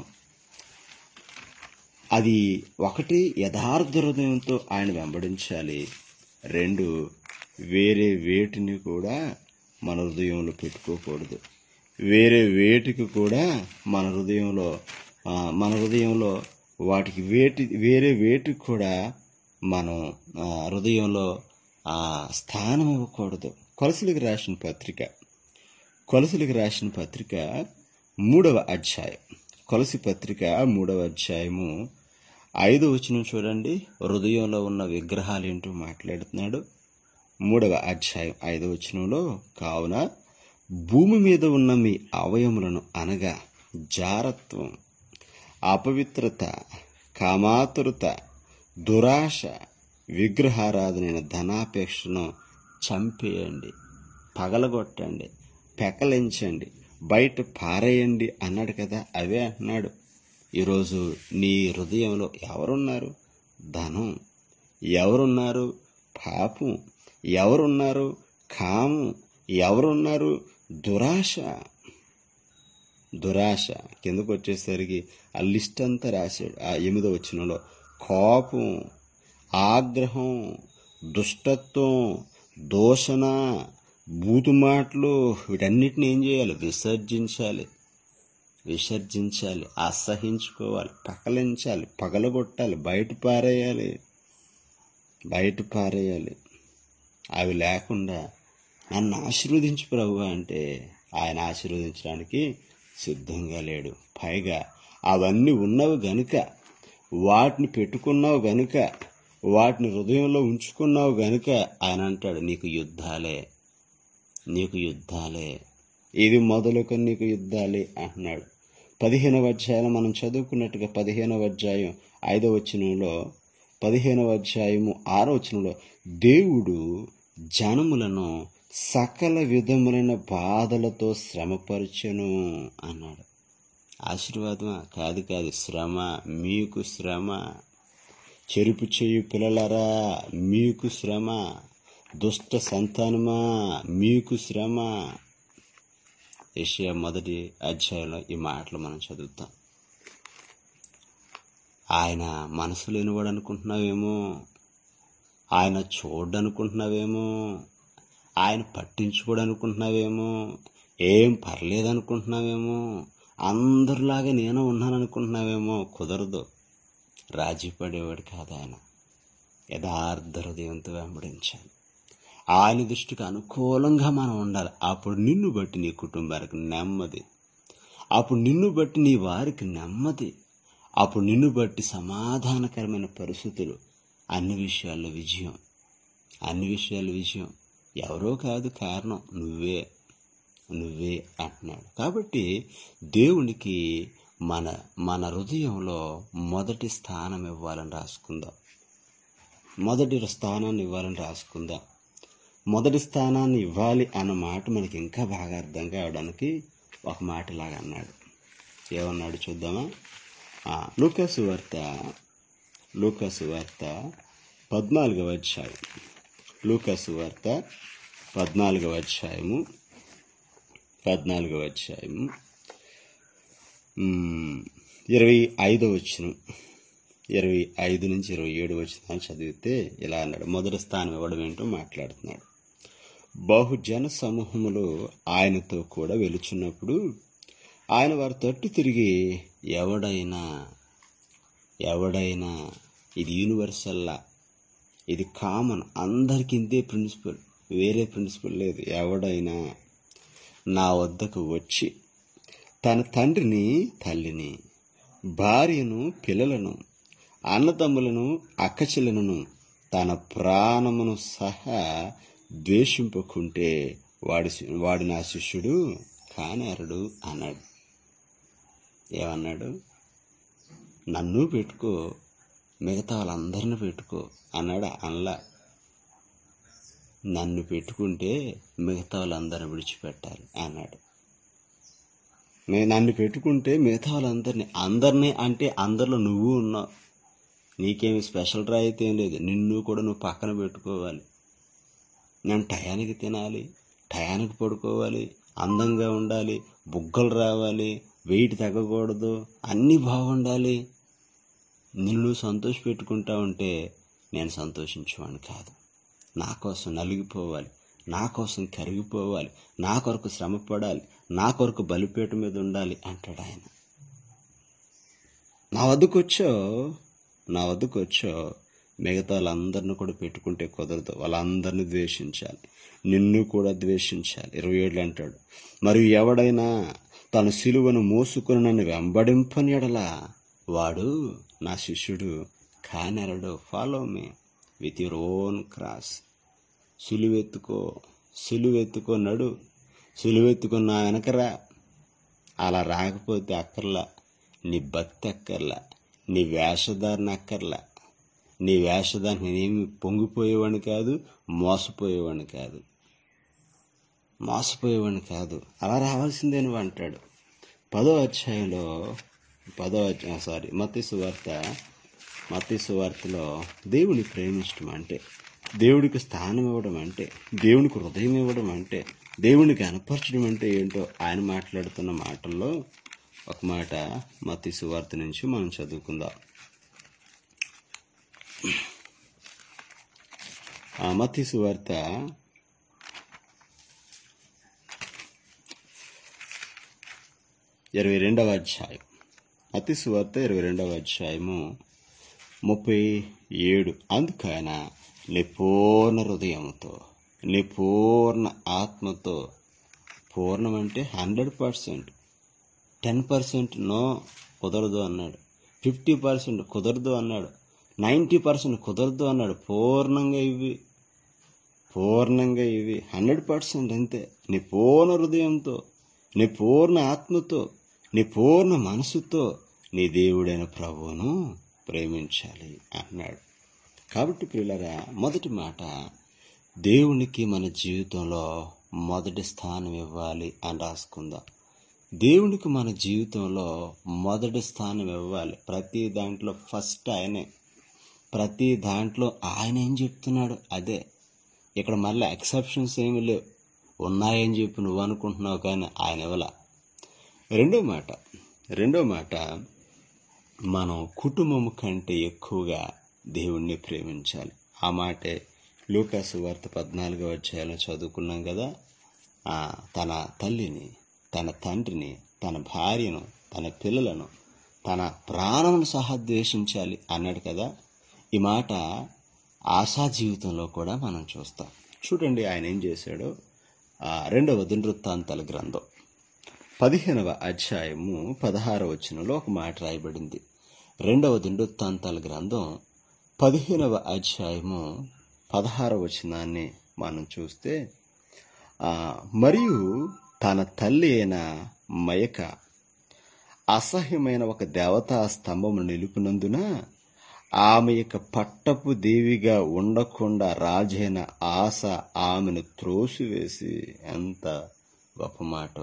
అది ఒకటి యథార్థ హృదయంతో ఆయన వెంబడించాలి. రెండు, వేరే వేటిని కూడా మన హృదయంలో పెట్టుకోకూడదు. వేరే వేటికి కూడా మన హృదయంలో మన హృదయంలో వాటికి వేటి వేరే వేటికి కూడా మనం హృదయంలో స్థానం ఇవ్వకూడదు. కొలసలకు రాసిన పత్రిక కొలసలకు రాసిన పత్రిక మూడవ అధ్యాయం కొలసి పత్రిక మూడవ అధ్యాయము ఐదో వచనం చూడండి. హృదయంలో ఉన్న విగ్రహాలు ఏంటో మాట్లాడుతున్నాడు. మూడవ అధ్యాయం ఐదో వచనంలో, కావున భూమి మీద ఉన్న మీ అవయములను అనగా జారత్వం, అపవిత్రత, కామాతురత, దురాశ, విగ్రహారాధనైన ధనాపేక్షను చంపేయండి, పగలగొట్టండి, పెకలించండి, బయట పారేయండి అన్నాడు కదా. అవే అంటున్నాడు. ఈరోజు నీ హృదయంలో ఎవరున్నారు? ధనం. ఎవరున్నారు? పాపం. ఎవరున్నారు? కామం. ఎవరున్నారు? దురాశ. దురాశ కిందకు వచ్చేసరికి ఆ లిస్ట్ అంతా రాశాడు. ఆ ఎనిమిదో వచనంలో కోపం, ఆగ్రహం, దుష్టత్వం, దూషణ, బూతు మాటలు, వీటన్నిటిని ఏం చేయాలి? విసర్జించాలి. విసర్జించాలి అసహించుకోవాలి, పకలించాలి, పగలగొట్టాలి, బయట పారేయాలి బయట పారేయాలి అవి లేకుండా నన్ను ఆశీర్వదించు ప్రభు అంటే ఆయన ఆశీర్వదించడానికి సిద్ధంగా లేడు. పైగా అవన్నీ ఉన్నవి గనుక, వాటిని పెట్టుకున్నావు గనుక, వాటిని హృదయంలో ఉంచుకున్నావు గనుక ఆయన అంటాడు, నీకు యుద్ధాలే, నీకు యుద్ధాలే, ఇది మొదలుకొని నీకు యుద్ధాలే అంటున్నాడు. పదిహేనవ అధ్యాయం మనం చదువుకున్నట్టుగా పదిహేనవ అధ్యాయం ఐదవ వచనంలో, పదిహేనవ అధ్యాయము ఆరో వచనంలో, దేవుడు జనములను సకల విధములైన బాధలతో శ్రమపరచెను అన్నాడు. ఆశీర్వాదమా? కాదు కాదు, శ్రమ. మీకు శ్రమ. చెరుపు చేయు పిల్లలరా మీకు శ్రమ. దుష్ట సంతానమా మీకు శ్రమ. యెషయా మొదటి అధ్యాయంలో ఈ మాటలు మనం చదువుతాం. ఆయన మనసు లేనివాడు అనుకుంటున్నావేమో, ఆయన చూడనుకుంటున్నావేమో, ఆయన పట్టించుకోడు అనుకుంటున్నావేమో, ఏం పర్లేదు అనుకుంటున్నావేమో, అందరిలాగా నేను ఉన్నాను అనుకుంటున్నావేమో. కుదరదు. రాజీ పడేవాడు కాదు ఆయన. యథార్థ హృదయంతో వెంబడించాలి. ఆయన దృష్టికి అనుకూలంగా మనం ఉండాలి. అప్పుడు నిన్ను బట్టి నీ కుటుంబానికి నెమ్మది, అప్పుడు నిన్ను బట్టి నీ వారికి నెమ్మది, అప్పుడు నిన్ను బట్టి సమాధానకరమైన పరిస్థితులు, అన్ని విషయాల్లో విజయం. అన్ని విషయాల విజయం ఎవరో కాదు, కారణం నువ్వే నువ్వే అంటున్నాడు. కాబట్టి దేవునికి మన మన హృదయంలో మొదటి స్థానం ఇవ్వాలని రాసుకుందాం. మొదటి స్థానాన్ని ఇవ్వాలని రాసుకుందాం. మొదటి స్థానాన్ని ఇవ్వాలి అన్న మాట మనకి ఇంకా బాగా అర్థం కావడానికి ఒక మాట ఇలాగా అన్నాడు. ఏమన్నాడు చూద్దామా? లూకాసు వార్త లూకాసు వార్త పద్నాలుగవ అధ్యాయం లూకాసు వార్త పద్నాలుగవ అధ్యాయము పద్నాలుగవ అధ్యాయము ఇరవై ఐదో వచనం ఇరవై ఐదు నుంచి ఇరవై ఏడు వచనాలు చదివితే ఇలా అన్నాడు. మొదటి స్థానం ఇవ్వడం ఏంటో మాట్లాడుతున్నాడు. బహుజన సమూహములు ఆయనతో కూడా వెలుచున్నప్పుడు ఆయన వారి తట్టు తిరిగి, ఎవడైనా ఎవడైనా ఇది యూనివర్సల్లా, ఇది కామన్, అందరికి ఇంతే ప్రిన్సిపల్, వేరే ప్రిన్సిపల్ లేదు. ఎవడైనా నా వద్దకు వచ్చి తన తండ్రిని తల్లిని, భార్యను పిల్లలను, అన్నదమ్ములను అక్కచెల్లెలను తన ప్రాణమును సహా ద్వేషింపకుంటే వాడి వాడు నా శిష్యుడు కానేరడు అన్నాడు. ఏమన్నాడు? నన్ను పెట్టుకో, మిగతా వాళ్ళందరిని పెట్టుకో అన్నాడు. అనలా. నన్ను పెట్టుకుంటే మిగతా వాళ్ళందరిని విడిచిపెట్టాలి అన్నాడు. నన్ను పెట్టుకుంటే మిగతా వాళ్ళందరినీ, అందరినీ అంటే అందరిలో నువ్వు ఉన్నావు. నీకేమి స్పెషల్ రా అయితే ఏం లేదు. నిన్ను కూడా నువ్వు పక్కన పెట్టుకోవాలి. నేను టయానికి తినాలి, టయానికి పడుకోవాలి, అందంగా ఉండాలి, బుగ్గలు రావాలి, వెయిట్ తగ్గకూడదు, అన్నీ బాగుండాలి. నిన్ను సంతోష పెట్టుకుంటా ఉంటే నేను సంతోషించేవాడిని కాదు. నా కోసం నలిగిపోవాలి, నా కోసం కరిగిపోవాలి, నా కొరకు శ్రమ పడాలి, నా కొరకు బలిపీట మీద ఉండాలి అంటాడు ఆయన. నా వద్దకు వచ్చో నా వద్దకు వచ్చో మిగతా వాళ్ళందరినీ కూడా పెట్టుకుంటే కుదరదు. వాళ్ళందరినీ ద్వేషించాలి, నిన్ను కూడా ద్వేషించాలి. ఇరవై ఏళ్ళు అంటాడు, మరియు ఎవడైనా తన సిలువను మోసుకుని నన్ను వెంబడింపని ఎడలా వాడు నా శిష్యుడు కానెరడు. Follow me with your own cross. సిలువెత్తుకో, సిలువెత్తుకో, నడు, సిలువెత్తుకుని నా వెనకరా. అలా రాకపోతే అక్కర్లా, నీ భక్తి అక్కర్లా, నీ వేషధారణ అక్కర్లా. నీ వేషధారణ నేనేమి పొంగిపోయేవాడిని కాదు, మోసపోయేవాడిని కాదు, మోసపోయేవాడిని కాదు. అలా రావాల్సిందే నువ్వు అంటాడు. పదో అధ్యాయంలో పదో అధ్యాయం సారీ మత్తయి సువార్త మత్తయి సువార్తలో దేవుని ప్రేమించడం అంటే, దేవుడికి స్థానం ఇవ్వడం అంటే, దేవునికి హృదయం ఇవ్వడం అంటే, దేవునికి కనపరచడం అంటే ఏంటో ఆయన మాట్లాడుతున్న మాటల్లో ఒక మాట మత్తయి సువార్త నుంచి మనం చదువుకుందాం. ఆ మత్తయి సువార్త ఇరవై రెండవ అధ్యాయం మత్తయి సువార్త ఇరవై రెండవ అధ్యాయము ముప్పై ఏడు. అందుకైన నీ పూర్ణ హృదయంతో, నీ పూర్ణ ఆత్మతో, పూర్ణం అంటే hundred percent, ten percent no కుదరదు అన్నాడు, ఫిఫ్టీ పర్సెంట్ కుదరదు అన్నాడు, నైంటీ పర్సెంట్ కుదరదు అన్నాడు. పూర్ణంగా ఇవి, పూర్ణంగా ఇవి హండ్రెడ్ పర్సెంట్ అంతే. నీ పూర్ణ హృదయంతో, నీ పూర్ణ ఆత్మతో, నీ పూర్ణ మనసుతో నీ దేవుడైన ప్రభువును ప్రేమించాలి అన్నాడు. కాబట్టి ప్రియులారా, మొదటి మాట, దేవునికి మన జీవితంలో మొదటి స్థానం ఇవ్వాలి అని రాసుకుందాం. దేవునికి మన జీవితంలో మొదటి స్థానం ఇవ్వాలి. ప్రతి దాంట్లో ఫస్ట్ ఆయనే, ప్రతి దాంట్లో ఆయన ఏం చెప్తున్నాడు అదే. ఇక్కడ మళ్ళీ ఎక్సెప్షన్స్ ఏమి లేవు. ఉన్నాయని చెప్పి నువ్వు అనుకుంటున్నావు కానీ ఆయన ఇవ్వలా. రెండో మాట రెండో మాట మనం కుటుంబం కంటే ఎక్కువగా దేవుణ్ణి ప్రేమించాలి. ఆ మాటే లూకా సువార్త పద్నాలుగో అధ్యాయంలో చదువుకున్నాం కదా. తన తల్లిని, తన తండ్రిని, తన భార్యను, తన పిల్లలను, తన ప్రాణమును సహా ద్వేషించాలి అన్నాడు కదా. ఈ మాట ఆశా జీవితంలో కూడా మనం చూస్తాం. చూడండి ఆయన ఏం చేశాడో. రెండవ దినవృత్తాంతాల గ్రంథం పదిహేనవ అధ్యాయము పదహారవ వచనంలో ఒక మాట రాయబడింది. రెండవ దినవృత్తాంతాల గ్రంథం పదిహేనవ అధ్యాయము పదహారవ వచనాన్ని మనం చూస్తే, మరియు తన తల్లి అయిన మయక అసహ్యమైన ఒక దేవతా స్తంభమును నిలుపునందున ఆమె యొక్క పట్టపు దేవిగా ఉండకుండా రాజైన ఆశ ఆమెను త్రోసివేసి, ఎంత గొప్ప మాట!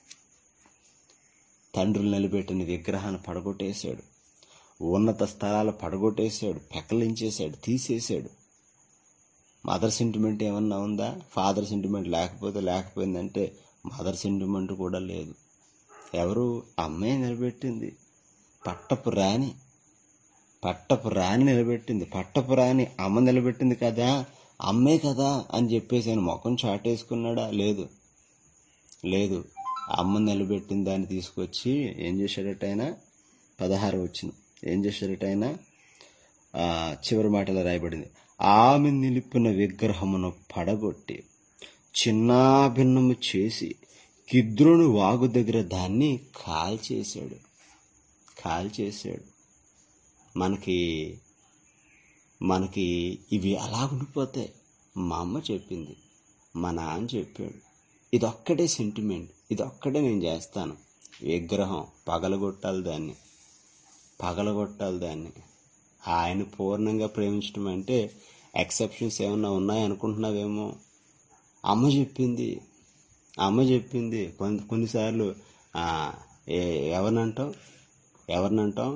తండ్రులు నిలబెట్టిన విగ్రహాన్ని పడగొట్టేశాడు, ఉన్నత స్థలాలు పడగొట్టేశాడు, పెకలించేశాడు, తీసేశాడు. మదర్ సెంటిమెంట్ ఏమన్నా ఉందా? ఫాదర్ సెంటిమెంట్ లేకపోతే లేకపోయిందంటే మదర్ సెంటిమెంట్ కూడా లేదు. ఎవరు? అమ్మాయి నిలబెట్టింది. పట్టపు రాణి పట్టపు రాణి నిలబెట్టింది. పట్టపు రాణి అమ్మ నిలబెట్టింది కదా, అమ్మే కదా అని చెప్పేసి ఆయన ముఖం చాటేసుకున్నాడా? లేదు లేదు అమ్మ నిలబెట్టిన దాన్ని తీసుకొచ్చి ఏం చేశాడట ఆయన? పదహారు వచ్చిన ఏం చేశాడట ఆయన? చివరి మాటలో రాయబడింది, ఆమె నిలిపిన విగ్రహమును పడగొట్టి చిన్నాభిన్నము చేసి కిద్రోను వాగు దగ్గర దాన్ని కాల్చేశాడు కాల్చేశాడు మనకి మనకి ఇవి అలా ఉండిపోతాయి. మా అమ్మ చెప్పింది, మా నాన్న చెప్పాడు, ఇదొక్కటే సెంటిమెంట్, ఇదొక్కటే నేను చేస్తాను. విగ్రహం పగలగొట్టాలి దాన్ని పగలగొట్టాలి దాన్ని ఆయన పూర్ణంగా ప్రేమించడం అంటే ఎక్సెప్షన్స్ ఏమన్నా ఉన్నాయనుకుంటున్నావేమో. అమ్మ చెప్పింది అమ్మ చెప్పింది కొన్ని కొన్నిసార్లు ఎవరినంటావు ఎవరినంటాం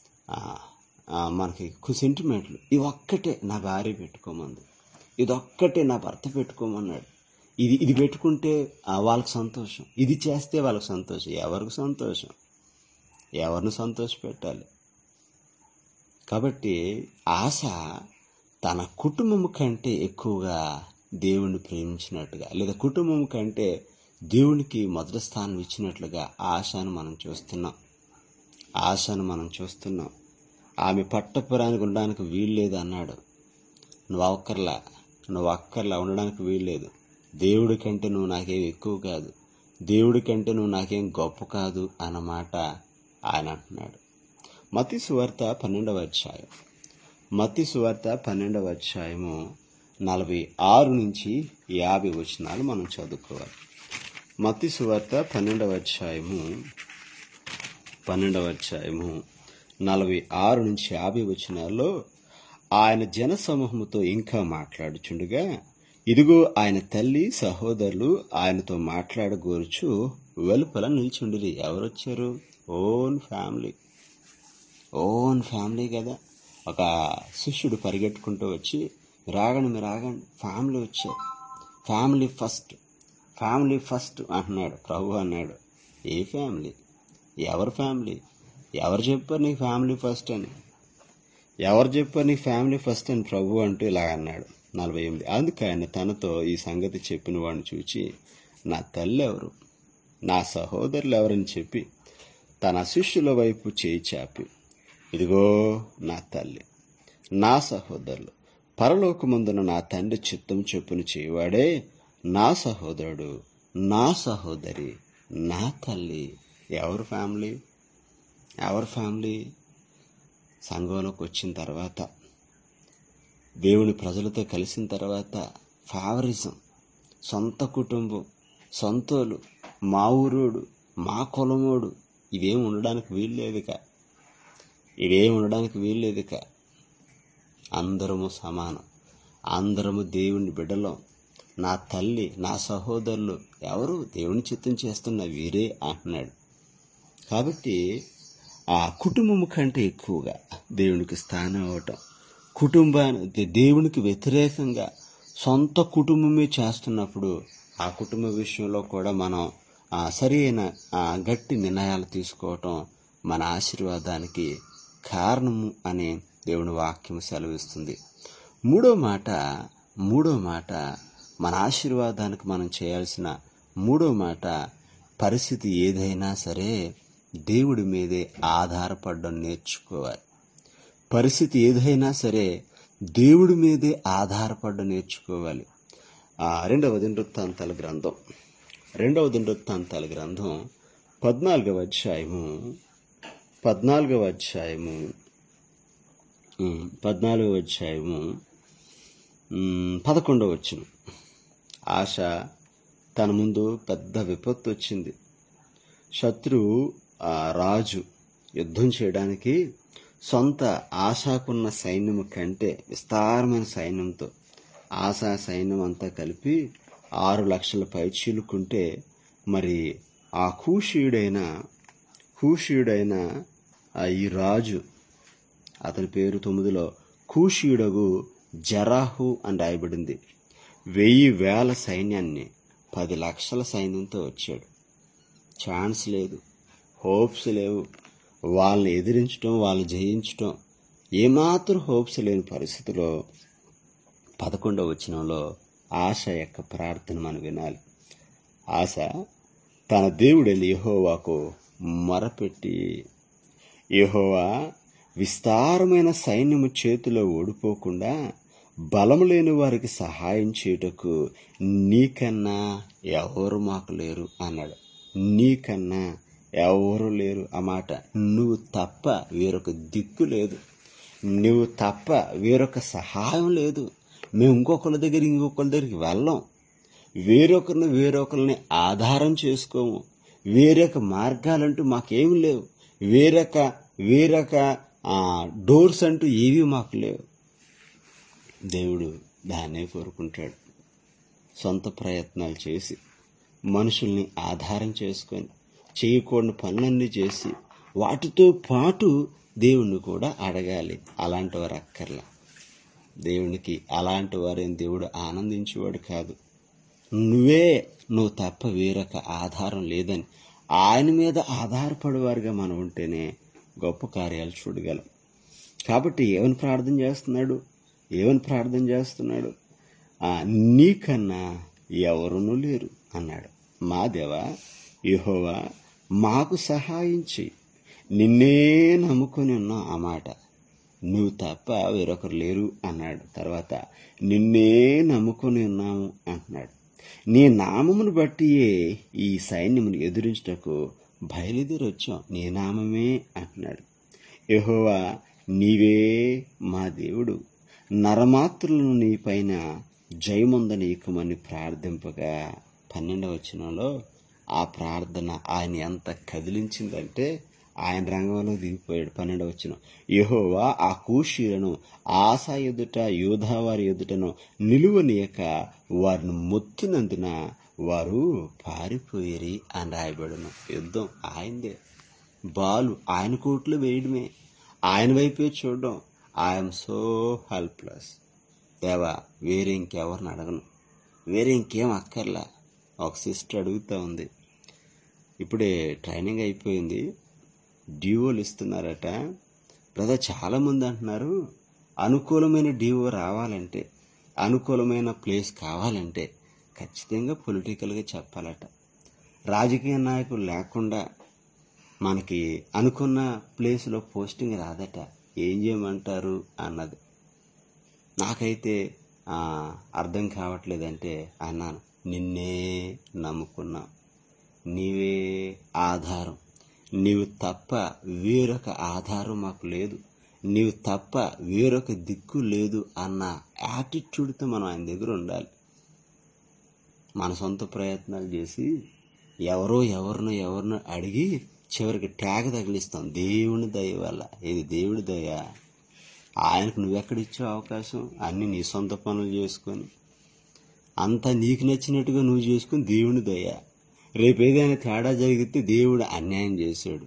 మనకి సెంటిమెంట్లు. ఇవి ఒక్కటే నా భార్య పెట్టుకోమంది, ఇదొక్కటే నా భర్త పెట్టుకోమన్నాడు. ఇది ఇది పెట్టుకుంటే వాళ్ళకి సంతోషం, ఇది చేస్తే వాళ్ళకి సంతోషం. ఎవరికి సంతోషం? ఎవరిని సంతోష పెట్టాలి? కాబట్టి ఆశ తన కుటుంబం కంటే ఎక్కువగా దేవుణ్ణి ప్రేమించినట్టుగా, లేదా కుటుంబం కంటే దేవునికి మొదటి స్థానం ఇచ్చినట్లుగా ఆశను మనం చూస్తున్నాం ఆశను మనం చూస్తున్నాం ఆమె పట్టపురానికి ఉండడానికి వీల్లేదు అన్నాడు. నువ్వు ఒక్కర్లా నువ్వు అక్కర్లా ఉండడానికి వీల్లేదు. దేవుడి కంటే నువ్వు నాకేం ఎక్కువ కాదు, దేవుడి కంటే నువ్వు నాకేం గొప్ప కాదు అన్నమాట ఆయన అంటున్నాడు. మత్తయి సువార్త పన్నెండవ అధ్యాయం మత్తయి సువార్త పన్నెండవ అధ్యాయము నలభై ఆరు నుంచి యాభై వచనాలు మనం చదువుకోవాలి. మత్తయి సువార్త పన్నెండవ అధ్యాయము పన్నెండవ అధ్యాయము నలభై ఆరు నుంచి యాభై వచనాల్లో ఆయన జన సమూహముతో ఇంకా మాట్లాడుచుండగా, ఇదిగో ఆయన తల్లి సహోదరులు ఆయనతో మాట్లాడగోరుచు వెలుపల నిల్చుండిరి. ఎవరొచ్చారు? ఓన్ ఫ్యామిలీ ఓన్ ఫ్యామిలీ కదా. ఒక శిష్యుడు పరిగెట్టుకుంటూ వచ్చి, రాగండి మీరు రాగండి, ఫ్యామిలీ వచ్చారు, ఫ్యామిలీ ఫస్ట్ ఫ్యామిలీ ఫస్ట్ అంటున్నాడు. ప్రభు అన్నాడు, ఏ ఫ్యామిలీ? ఎవరి ఫ్యామిలీ? ఎవరు చెప్పారు నీకు ఫ్యామిలీ ఫస్ట్ అని? ఎవరు చెప్పారు నీకు ఫ్యామిలీ ఫస్ట్ అని ప్రభు అంటూ ఇలా అన్నాడు. నలభై ఎనిమిది అందుకు ఆయన తనతో ఈ సంగతి చెప్పిన వాడిని చూచి, నా తల్లి ఎవరు, నా సహోదరులు ఎవరని చెప్పి తన శిష్యుల వైపు చేయి చాపి, ఇదిగో నా తల్లి, నా సహోదరులు, పరలోకమందున నా తండ్రి చిత్తం చొప్పున చేయవాడే నా సహోదరుడు, నా సహోదరి, నా తల్లి. ఎవరు ఫ్యామిలీ? ఎవరు ఫ్యామిలీ? సంఘంలోకి వచ్చిన తర్వాత, దేవుని ప్రజలతో కలిసిన తర్వాత ఫేవరిజం, సొంత కుటుంబం, సొంతోలు, మా ఊరోడు, మా కులమోడు, ఇవేం ఉండడానికి వీల్లేదుక ఇవేం ఉండడానికి వీల్లేదుక అందరము సమానం, అందరము దేవుని బిడ్డలం. నా తల్లి, నా సహోదరులు ఎవరు? దేవుని చిత్తం చేస్తున్న వీరే అంటున్నాడు. కాబట్టి ఆ కుటుంబం కంటే ఎక్కువగా దేవునికి స్థానం ఇవ్వటం, కుటుంబాన్ని దేవునికి వ్యతిరేకంగా సొంత కుటుంబమే చేస్తున్నప్పుడు ఆ కుటుంబ విషయంలో కూడా మనం సరైన గట్టి నిర్ణయాలు తీసుకోవటం మన ఆశీర్వాదానికి కారణము అని దేవుని వాక్యం సెలవిస్తుంది. మూడో మాట మూడో మాట మన ఆశీర్వాదానికి మనం చేయాల్సిన మూడో మాట, పరిస్థితి ఏదైనా సరే దేవుడి మీదే ఆధారపడడం నేర్చుకోవాలి. పరిస్థితి ఏదైనా సరే దేవుడి మీదే ఆధారపడడం నేర్చుకోవాలి. రెండవ దినవృత్తాంతాల గ్రంథం రెండవ దినవృత్తాంతాల గ్రంథం పద్నాలుగవ అధ్యాయము పద్నాలుగవ అధ్యాయము పద్నాలుగవ అధ్యాయము పదకొండవ వచనం. ఆశ తన ముందు పెద్ద విపత్తు వచ్చింది. శత్రువు రాజు యుద్ధం చేయడానికి సొంత ఆశకున్న సైన్యము కంటే విస్తారమైన సైన్యంతో, ఆశా సైన్యం అంతా కలిపి ఆరు లక్షల పైచీలుకుంటే, మరి ఆ కూషీయుడైన కూషీయుడైన ఈ రాజు, అతని పేరు తొమ్మిదిలో కూషీయుడగు జరాహు అని రాయబడింది, వెయ్యి వేల సైన్యాన్ని పది లక్షల సైన్యంతో వచ్చాడు. ఛాన్స్ లేదు, హోప్స్ లేవు. వాళ్ళని ఎదిరించడం, వాళ్ళని జయించడం ఏమాత్రం హోప్స్ లేని పరిస్థితిలో పదకొండవ వచనంలో ఆశ యొక్క ప్రార్థన మనం వినాలి. ఆశ తన దేవుడైన యెహోవాకు మొరపెట్టి, యెహోవా, విస్తారమైన సైన్యము చేతిలో ఓడిపోకుండా బలము లేని వారికి సహాయం చేయుటకు నీకన్నా ఎవరు మాకు లేరు అన్నాడు. నీకన్నా ఎవరు లేరు. ఆ మాట, నువ్వు తప్ప వేరొక దిక్కు లేదు, నువ్వు తప్ప వేరొక సహాయం లేదు. మేము ఇంకొకరి దగ్గర ఇంకొకరి దగ్గరికి వెళ్ళం, వేరొకరిని వేరొకరిని ఆధారం చేసుకోము, వేరొక మార్గాలంటూ మాకేమి లేవు, వేరొక వేరొక డోర్స్ అంటూ ఏవి మాకు లేవు. దేవుడు దాన్నే కోరుకుంటాడు. సొంత ప్రయత్నాలు చేసి మనుషుల్ని ఆధారం చేసుకొని చేయకూడని పనులన్నీ చేసి వాటితో పాటు దేవుణ్ణి కూడా అడగాలి. అలాంటి వారు అక్కర్లా. దేవునికి అలాంటి వారేం దేవుడు ఆనందించేవాడు కాదు. నువ్వే నువ్వు తప్ప వేరొక ఆధారం లేదని ఆయన మీద ఆధారపడేవారుగా మనం ఉంటేనే గొప్ప కార్యాలు చూడగలం. కాబట్టి ఏమని ప్రార్థన చేస్తున్నాడు ఏమని ప్రార్థన చేస్తున్నాడు నీకన్నా ఎవరునూ లేరు అన్నాడు. మా దేవా యెహోవా మాకు సహాయం చెయ్యి, నిన్నే నమ్ముకొని ఉన్నాం. ఆ మాట, నువ్వు తప్ప వేరొకరు లేరు అన్నాడు. తర్వాత నిన్నే నమ్ముకొని ఉన్నాము అంటున్నాడు. నీ నామమును బట్టియే ఈ సైన్యమును ఎదురించుటకు బయలుదేరి వచ్చాం, నీ నామమే అంటున్నాడు. యెహోవా నీవే మా దేవుడు, నరమాత్రులను నీ పైన జయముందనీయకమని ప్రార్థింపగా పన్నెండవ వచనంలో ఆ ప్రార్థన ఆయన ఎంత కదిలించిందంటే ఆయన రంగంలో దిగిపోయాడు. పన్నెండవ వచనం, యెహోవా ఆ కూషీలను ఆసా ఎదుట యోధా వారి ఎదుటను నిలువనీయక వారిని మొత్తినందున వారు పారిపోయేరి అని రాయబడను. యుద్ధం ఆయనదే, బాలు ఆయన కోట్లు వేయడమే, ఆయన వైపే చూడడం. I'm so helpless. దేవా వేరే ఇంకెవరిని అడగను, వేరే ఇంకేం అక్కర్లా. ఒక సిస్టర్ అడుగుతూ ఉంది, ఇప్పుడే ట్రైనింగ్ అయిపోయింది, డివోలు ఇస్తున్నారట. బ్రదర్ చాలామంది అంటున్నారు అనుకూలమైన డివో రావాలంటే, అనుకూలమైన ప్లేస్ కావాలంటే ఖచ్చితంగా పొలిటికల్గా చెప్పాలట. రాజకీయ నాయకులు లేకుండా మనకి అనుకున్న ప్లేస్లో పోస్టింగ్ రాదట. ఏం చేయమంటారు అన్నది. నాకైతే అర్థం కావట్లేదంటే అన్నాను, నిన్నే నమ్ముకున్నాం, నీవే ఆధారం, నీవు తప్ప వేరొక ఆధారం మాకు లేదు, నీవు తప్ప వేరొక దిక్కు లేదు అన్న యాటిట్యూడ్తో మనం ఆయన దగ్గర ఉండాలి. మన సొంత ప్రయత్నాలు చేసి ఎవరో ఎవరినో ఎవరినో అడిగి చివరికి ట్యాగ్ తగిలిస్తాం. దేవుని దయ వల్ల. ఇది దేవుడి దయ. ఆయనకు నువ్వెక్కడిచ్చావు అవకాశం? అన్నీ నీ సొంత పనులు చేసుకొని అంతా నీకు నచ్చినట్టుగా నువ్వు చేసుకుని దేవుని దయ. రేపు ఏదైనా తేడా జరిగితే దేవుడు అన్యాయం చేశాడు,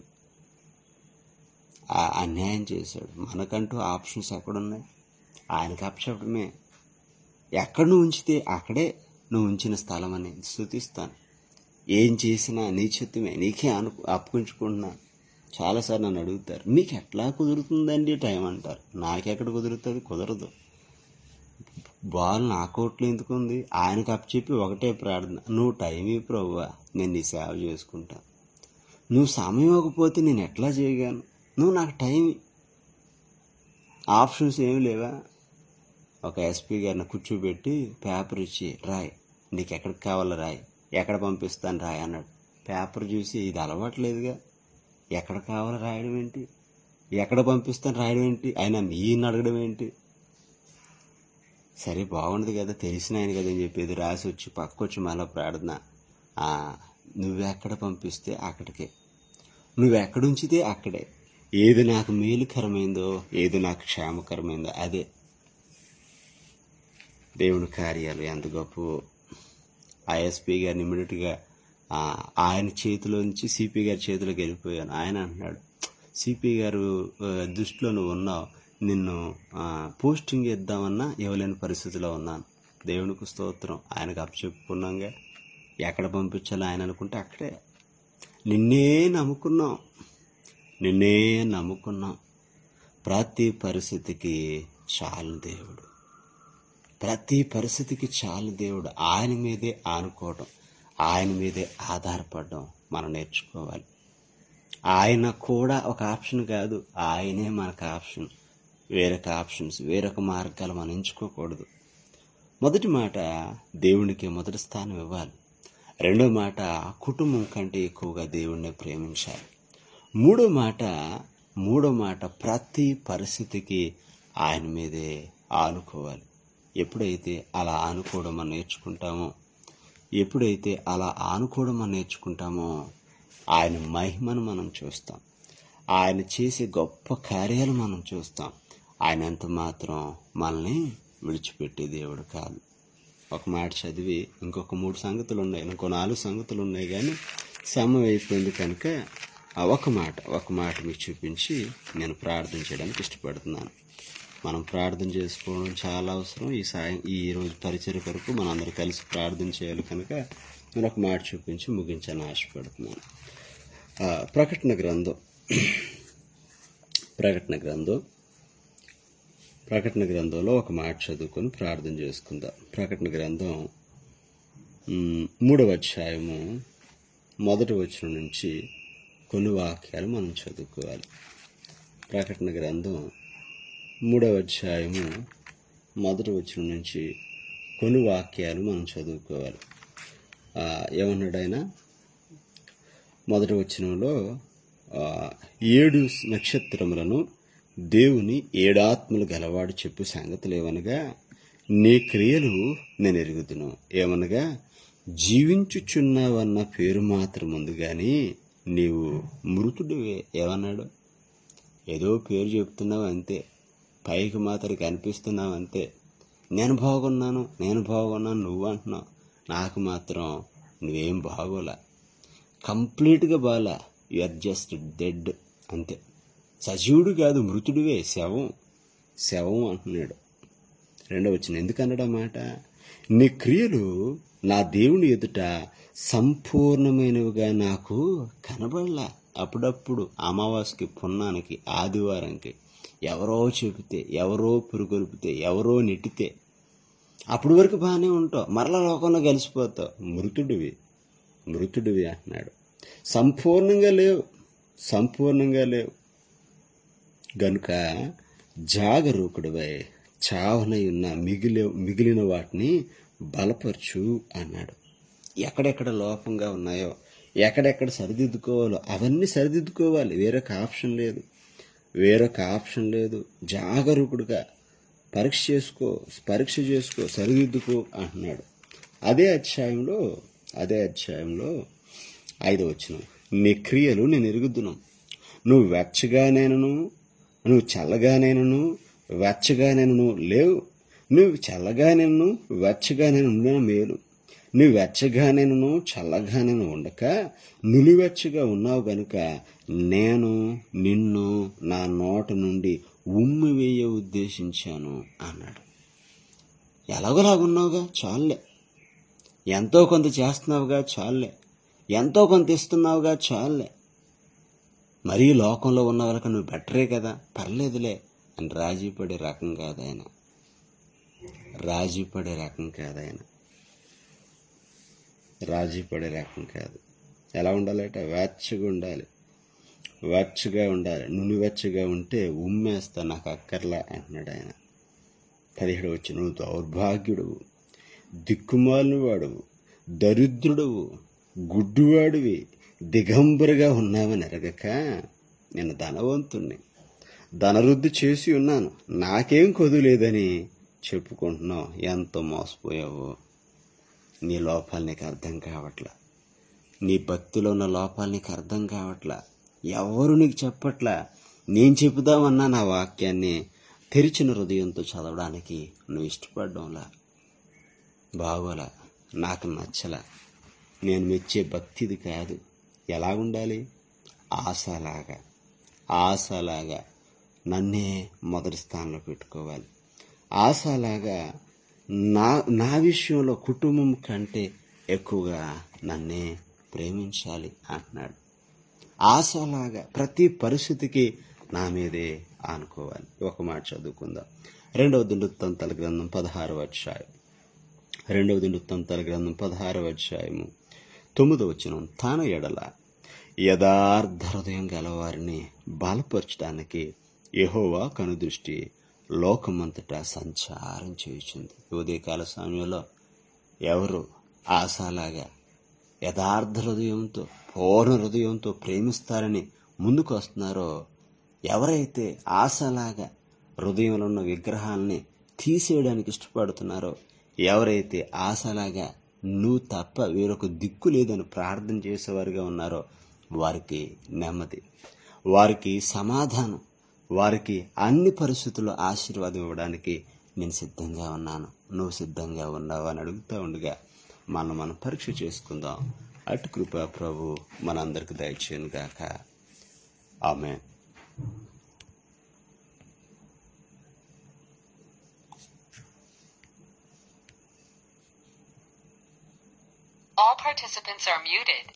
ఆ అన్యాయం చేశాడు. మనకంటూ ఆప్షన్స్ ఎక్కడున్నాయి? ఆయనకు అప్పచెప్పడమే. ఎక్కడ నువ్వు ఉంచితే అక్కడే నువ్వు ఉంచిన స్థలం అని స్తుతిస్తాను. ఏం చేసినా నీ చిత్తమే, నీకే అను అప్పుకుంచుకుంటున్నా. చాలాసార్లు నన్ను అడుగుతారు, మీకు ఎట్లా కుదురుతుందండి టైం అంటారు. నాకెక్కడ కుదురుతుంది? కుదరదు. బాల్ నా కోట్లు ఎందుకుంది? ఆయనకు అప్పచెప్పి ఒకటే ప్రార్థన, నువ్వు టైం ఇవ్వు ప్రభువా, నేను నీ సేవ చేసుకుంటా. నువ్వు సమయం ఇవ్వకపోతే నేను ఎట్లా చేయగాను? నువ్వు నాకు టైం. ఆప్షన్స్ ఏమి లేవా? ఒక ఎస్పీ గారిని కూర్చోబెట్టి పేపర్ ఇచ్చి రాయ్, నీకు ఎక్కడికి కావాలో రాయ్, ఎక్కడ పంపిస్తాను రాయ్ అన్నాడు. పేపర్ చూసి ఇది అలవాట్లేదుగా, ఎక్కడ కావాలో రాయడం ఏంటి, ఎక్కడ పంపిస్తాను రాయడం ఏంటి, ఆయన ఈయన అడగడం ఏంటి? సరే బాగుండదు కదా, తెలిసిన ఆయన కదా అని చెప్పేది రాసి వచ్చి పక్కొచ్చి మళ్ళీ ప్రార్థన, నువ్వెక్కడ పంపిస్తే అక్కడికే, నువ్వెక్కడ ఉంచితే అక్కడే. ఏది నాకు మేలుకరమైందో, ఏది నాకు క్షేమకరమైందో అదే. దేవుని కార్యాలు ఎంత గొప్ప. ఆ ఎస్పీ గారిని ఇమ్మీడియట్గా ఆయన చేతిలో నుంచి సిపి గారి చేతిలోకి వెళ్ళిపోయాను. ఆయన అంటున్నాడు, సిపి గారు దృష్టిలో నువ్వు ఉన్నావు, నిన్ను పోస్టింగ్ ఇద్దామన్నా ఇవ్వలేని పరిస్థితిలో ఉన్నాను. దేవునికి స్తోత్రం. ఆయనకు అప్పచెప్పుకున్నాగా, ఎక్కడ పంపించాలో ఆయన అనుకుంటే అక్కడే. నిన్నే నమ్ముకున్నాం, నిన్నే నమ్ముకున్నాం. ప్రతి పరిస్థితికి చాలు దేవుడు, ప్రతి పరిస్థితికి చాలు దేవుడు. ఆయన మీదే ఆనుకోవడం, ఆయన మీదే ఆధారపడడం మనం నేర్చుకోవాలి. ఆయన కూడా ఒక ఆప్షన్ కాదు, ఆయనే మనకు ఆప్షన్. వేరొక ఆప్షన్స్, వేరొక మార్గాలు మనం ఎంచుకోకూడదు. మొదటి మాట, దేవునికి మొదటి స్థానం ఇవ్వాలి. రెండో మాట, కుటుంబం కంటే ఎక్కువగా దేవుణ్ణి ప్రేమించాలి. మూడో మాట మూడో మాట ప్రతి పరిస్థితికి ఆయన మీదే ఆనుకోవాలి. ఎప్పుడైతే అలా ఆనుకోవడం మనం నేర్చుకుంటామో ఎప్పుడైతే అలా ఆనుకోవడం మనం నేర్చుకుంటామో ఆయన మహిమను మనం చూస్తాం. ఆయన చేసే గొప్ప కార్యాలు మనం చూస్తాం. ఆయన ఎంత మాత్రం మనల్ని విడిచిపెట్టే దేవుడు కాదు. ఒక మాట చదివి ఇంకొక మూడు సంగతులు ఉన్నాయి, ఇంకో నాలుగు సంగతులు ఉన్నాయి, కానీ సమయం అయిపోయింది కనుక ఒక మాట ఒక మాట మీకు చూపించి నేను ప్రార్థన చేయడానికి ఇష్టపడుతున్నాను. మనం ప్రార్థన చేసుకోవడం చాలా అవసరం. ఈ సాయం ఈ రోజు పరిచర్య కొరకు మనం అందరూ కలిసి ప్రార్థన చేయాలి కనుక నేను ఒక మాట చూపించి ముగించాలని ఆశపడుతున్నాను. ప్రకటన గ్రంథం ప్రకటన గ్రంథం ప్రకటన గ్రంథంలో ఒక మాట చదువుకొని ప్రార్థన చేసుకుందాం. ప్రకటన గ్రంథం మూడవ అధ్యాయము మొదటి వచనం నుంచి కొన్ని వాక్యాలు మనం చదువుకోవాలి. ప్రకటన గ్రంథం మూడవ అధ్యాయము మొదటి వచనం నుంచి కొన్ని వాక్యాలు మనం చదువుకోవాలి. ఏమన్నాడైనా మొదటి వచనంలో ఏడు నక్షత్రములను దేవుని ఏడాత్మలు గలవాడు చెప్పు సంగతులు ఏమనగా, నీ క్రియలు నేను ఎరుగుదును. ఏమనగా, జీవించుచున్నావన్న పేరు మాత్రం ఉంది కానీ నీవు మృతుడివే. ఏమన్నాడు? ఏదో పేరు చెప్తున్నావు అంతే, పైకి మాత్రం కనిపిస్తున్నావు అంతే. నేను బాగున్నాను నేను బాగున్నాను నువ్వు అంటున్నావు, నాకు మాత్రం నువ్వేం బాగోలా, కంప్లీట్గా బాలా, యు ఆర్ జస్ట్ డెడ్ అంతే. సజీవుడు కాదు, మృతుడివే, శవం శవం అంటున్నాడు. రెండవ వచనం ఎందుకన్నాడు మాట, నీ క్రియలు నా దేవుని ఎదుట సంపూర్ణమైనవిగా నాకు కనబడలా. అప్పుడప్పుడు అమావాస్యకి, పున్నానికి, ఆదివారంకి ఎవరో చెబితే, ఎవరో పురుగొల్పితే, ఎవరో నెట్టితే అప్పటి వరకు బాగానే ఉంటావు, మరలా లోకంలో కలిసిపోతావు. మృతుడివి మృతుడివి అంటున్నాడు. సంపూర్ణంగా లేవు సంపూర్ణంగా లేవు గనుక జాగరూకుడివై చావనై ఉన్న మిగిలి మిగిలిన వాటిని బలపరచు అన్నాడు. ఎక్కడెక్కడ లోపంగా ఉన్నాయో, ఎక్కడెక్కడ సరిదిద్దుకోవాలో అవన్నీ సరిదిద్దుకోవాలి. వేరొక ఆప్షన్ లేదు వేరొక ఆప్షన్ లేదు జాగరూకుడుగా పరీక్ష చేసుకో పరీక్ష చేసుకో సరిదిద్దుకో అంటున్నాడు. అదే అధ్యాయంలో అదే అధ్యాయంలో ఐదవ వచనం, నీ క్రియలు నేను ఎరుగుదును. నువ్వు వెచ్చగానేనను నువ్వు చల్లగానేనను వెచ్చగానేనను లేవు. నువ్వు చల్లగానేను వెచ్చగానేను ఉండడం మేలు. నువ్వు వెచ్చగానేను చల్లగానేను ఉండక నులివెచ్చగా ఉన్నావు గనుక నేను నిన్ను నా నోట నుండి ఉమ్మి వేయ ఉద్దేశించాను అన్నాడు. ఎలాగోలాగున్నావుగా చాలే, ఎంతో కొంత చేస్తున్నావుగా చాలే, ఎంతో కొంత ఇస్తున్నావుగా చాలే, మరీ లోకంలో ఉన్న వాళ్ళకి నువ్వు బెటరే కదా, పర్లేదులే అని రాజీ పడే రకం కాదాయన రాజీ పడే రకం కాదాయన రాజీ పడే రకం కాదు. ఎలా ఉండాలట? వెచ్చగా ఉండాలి వెచ్చగా ఉండాలి నువ్వు వెచ్చగా ఉంటే ఉమ్మేస్తా, నాకు అక్కర్లా అంటున్నాడు ఆయన. పదిహేడు వచ్చి, నువ్వు దౌర్భాగ్యుడువు, దిక్కుమాలిన వాడువు, దరిద్రుడువు, గుడ్డువాడివి, దిగంబరిగా ఉన్నావని ఎరగక నేను ధనవంతుణ్ణి, ధనవృద్ధి చేసి ఉన్నాను, నాకేం కొదులేదని చెప్పుకుంటున్నావు. ఎంత మోసపోయావో. నీ లోపాలు నీకు అర్థం కావట్లా, నీ భక్తిలో ఉన్న లోపాలు నీకు అర్థం కావట్లా, ఎవరు నీకు చెప్పట్లా. నేను చెబుదామన్నా నా వాక్యాన్ని తెరిచిన హృదయంతో చదవడానికి నువ్వు ఇష్టపడ్డంలా, బాగోలా, నాకు నచ్చలా, నేను మెచ్చే భక్తిది కాదు. ఎలా ఉండాలి? ఆశలాగా ఆశలాగా నన్నే మొదటి స్థానంలో పెట్టుకోవాలి. ఆశలాగా నా నా విషయంలో కుటుంబం కంటే ఎక్కువగా నన్నే ప్రేమించాలి అంటున్నాడు. ఆశలాగా ప్రతి పరిస్థితికి నా మీదే ఆనుకోవాలి. ఒక మాట చదువుకుందాం. రెండవ దినవృత్తాంతాల గ్రంథం పదహారవ అధ్యాయం రెండవ దినవృత్తాంతాల గ్రంథం పదహారవ అధ్యాయము తొమ్మిదవ వచనం, తాను ఎడల యథార్థ హృదయం గలవారిని బలపరచడానికి యెహోవా కనుదృష్టి లోకమంతటా సంచారం చేయుచుంది. ఉదయకాల సమయంలో ఎవరు ఆశలాగా యథార్థ హృదయంతో పూర్ణ హృదయంతో ప్రేమిస్తారని ముందుకు వస్తున్నారో, ఎవరైతే ఆశలాగా హృదయంలో ఉన్న విగ్రహాలని తీసేయడానికి ఇష్టపడుతున్నారో, ఎవరైతే ఆశలాగా నువ్వు తప్ప వేరొక దిక్కు లేదని ప్రార్థన చేసేవారుగా ఉన్నారో వారికి నెమ్మది, వారికి సమాధానం, వారికి అన్ని పరిస్థితుల్లో ఆశీర్వాదం ఇవ్వడానికి నేను సిద్ధంగా ఉన్నాను. నువ్వు సిద్ధంగా ఉన్నావు అని అడుగుతూ ఉండగా మనం మనం పరీక్ష చేసుకుందాం. అటు కృప ప్రభు మనందరికి దయచేయను గాక. ఆమేన్. All participants are muted.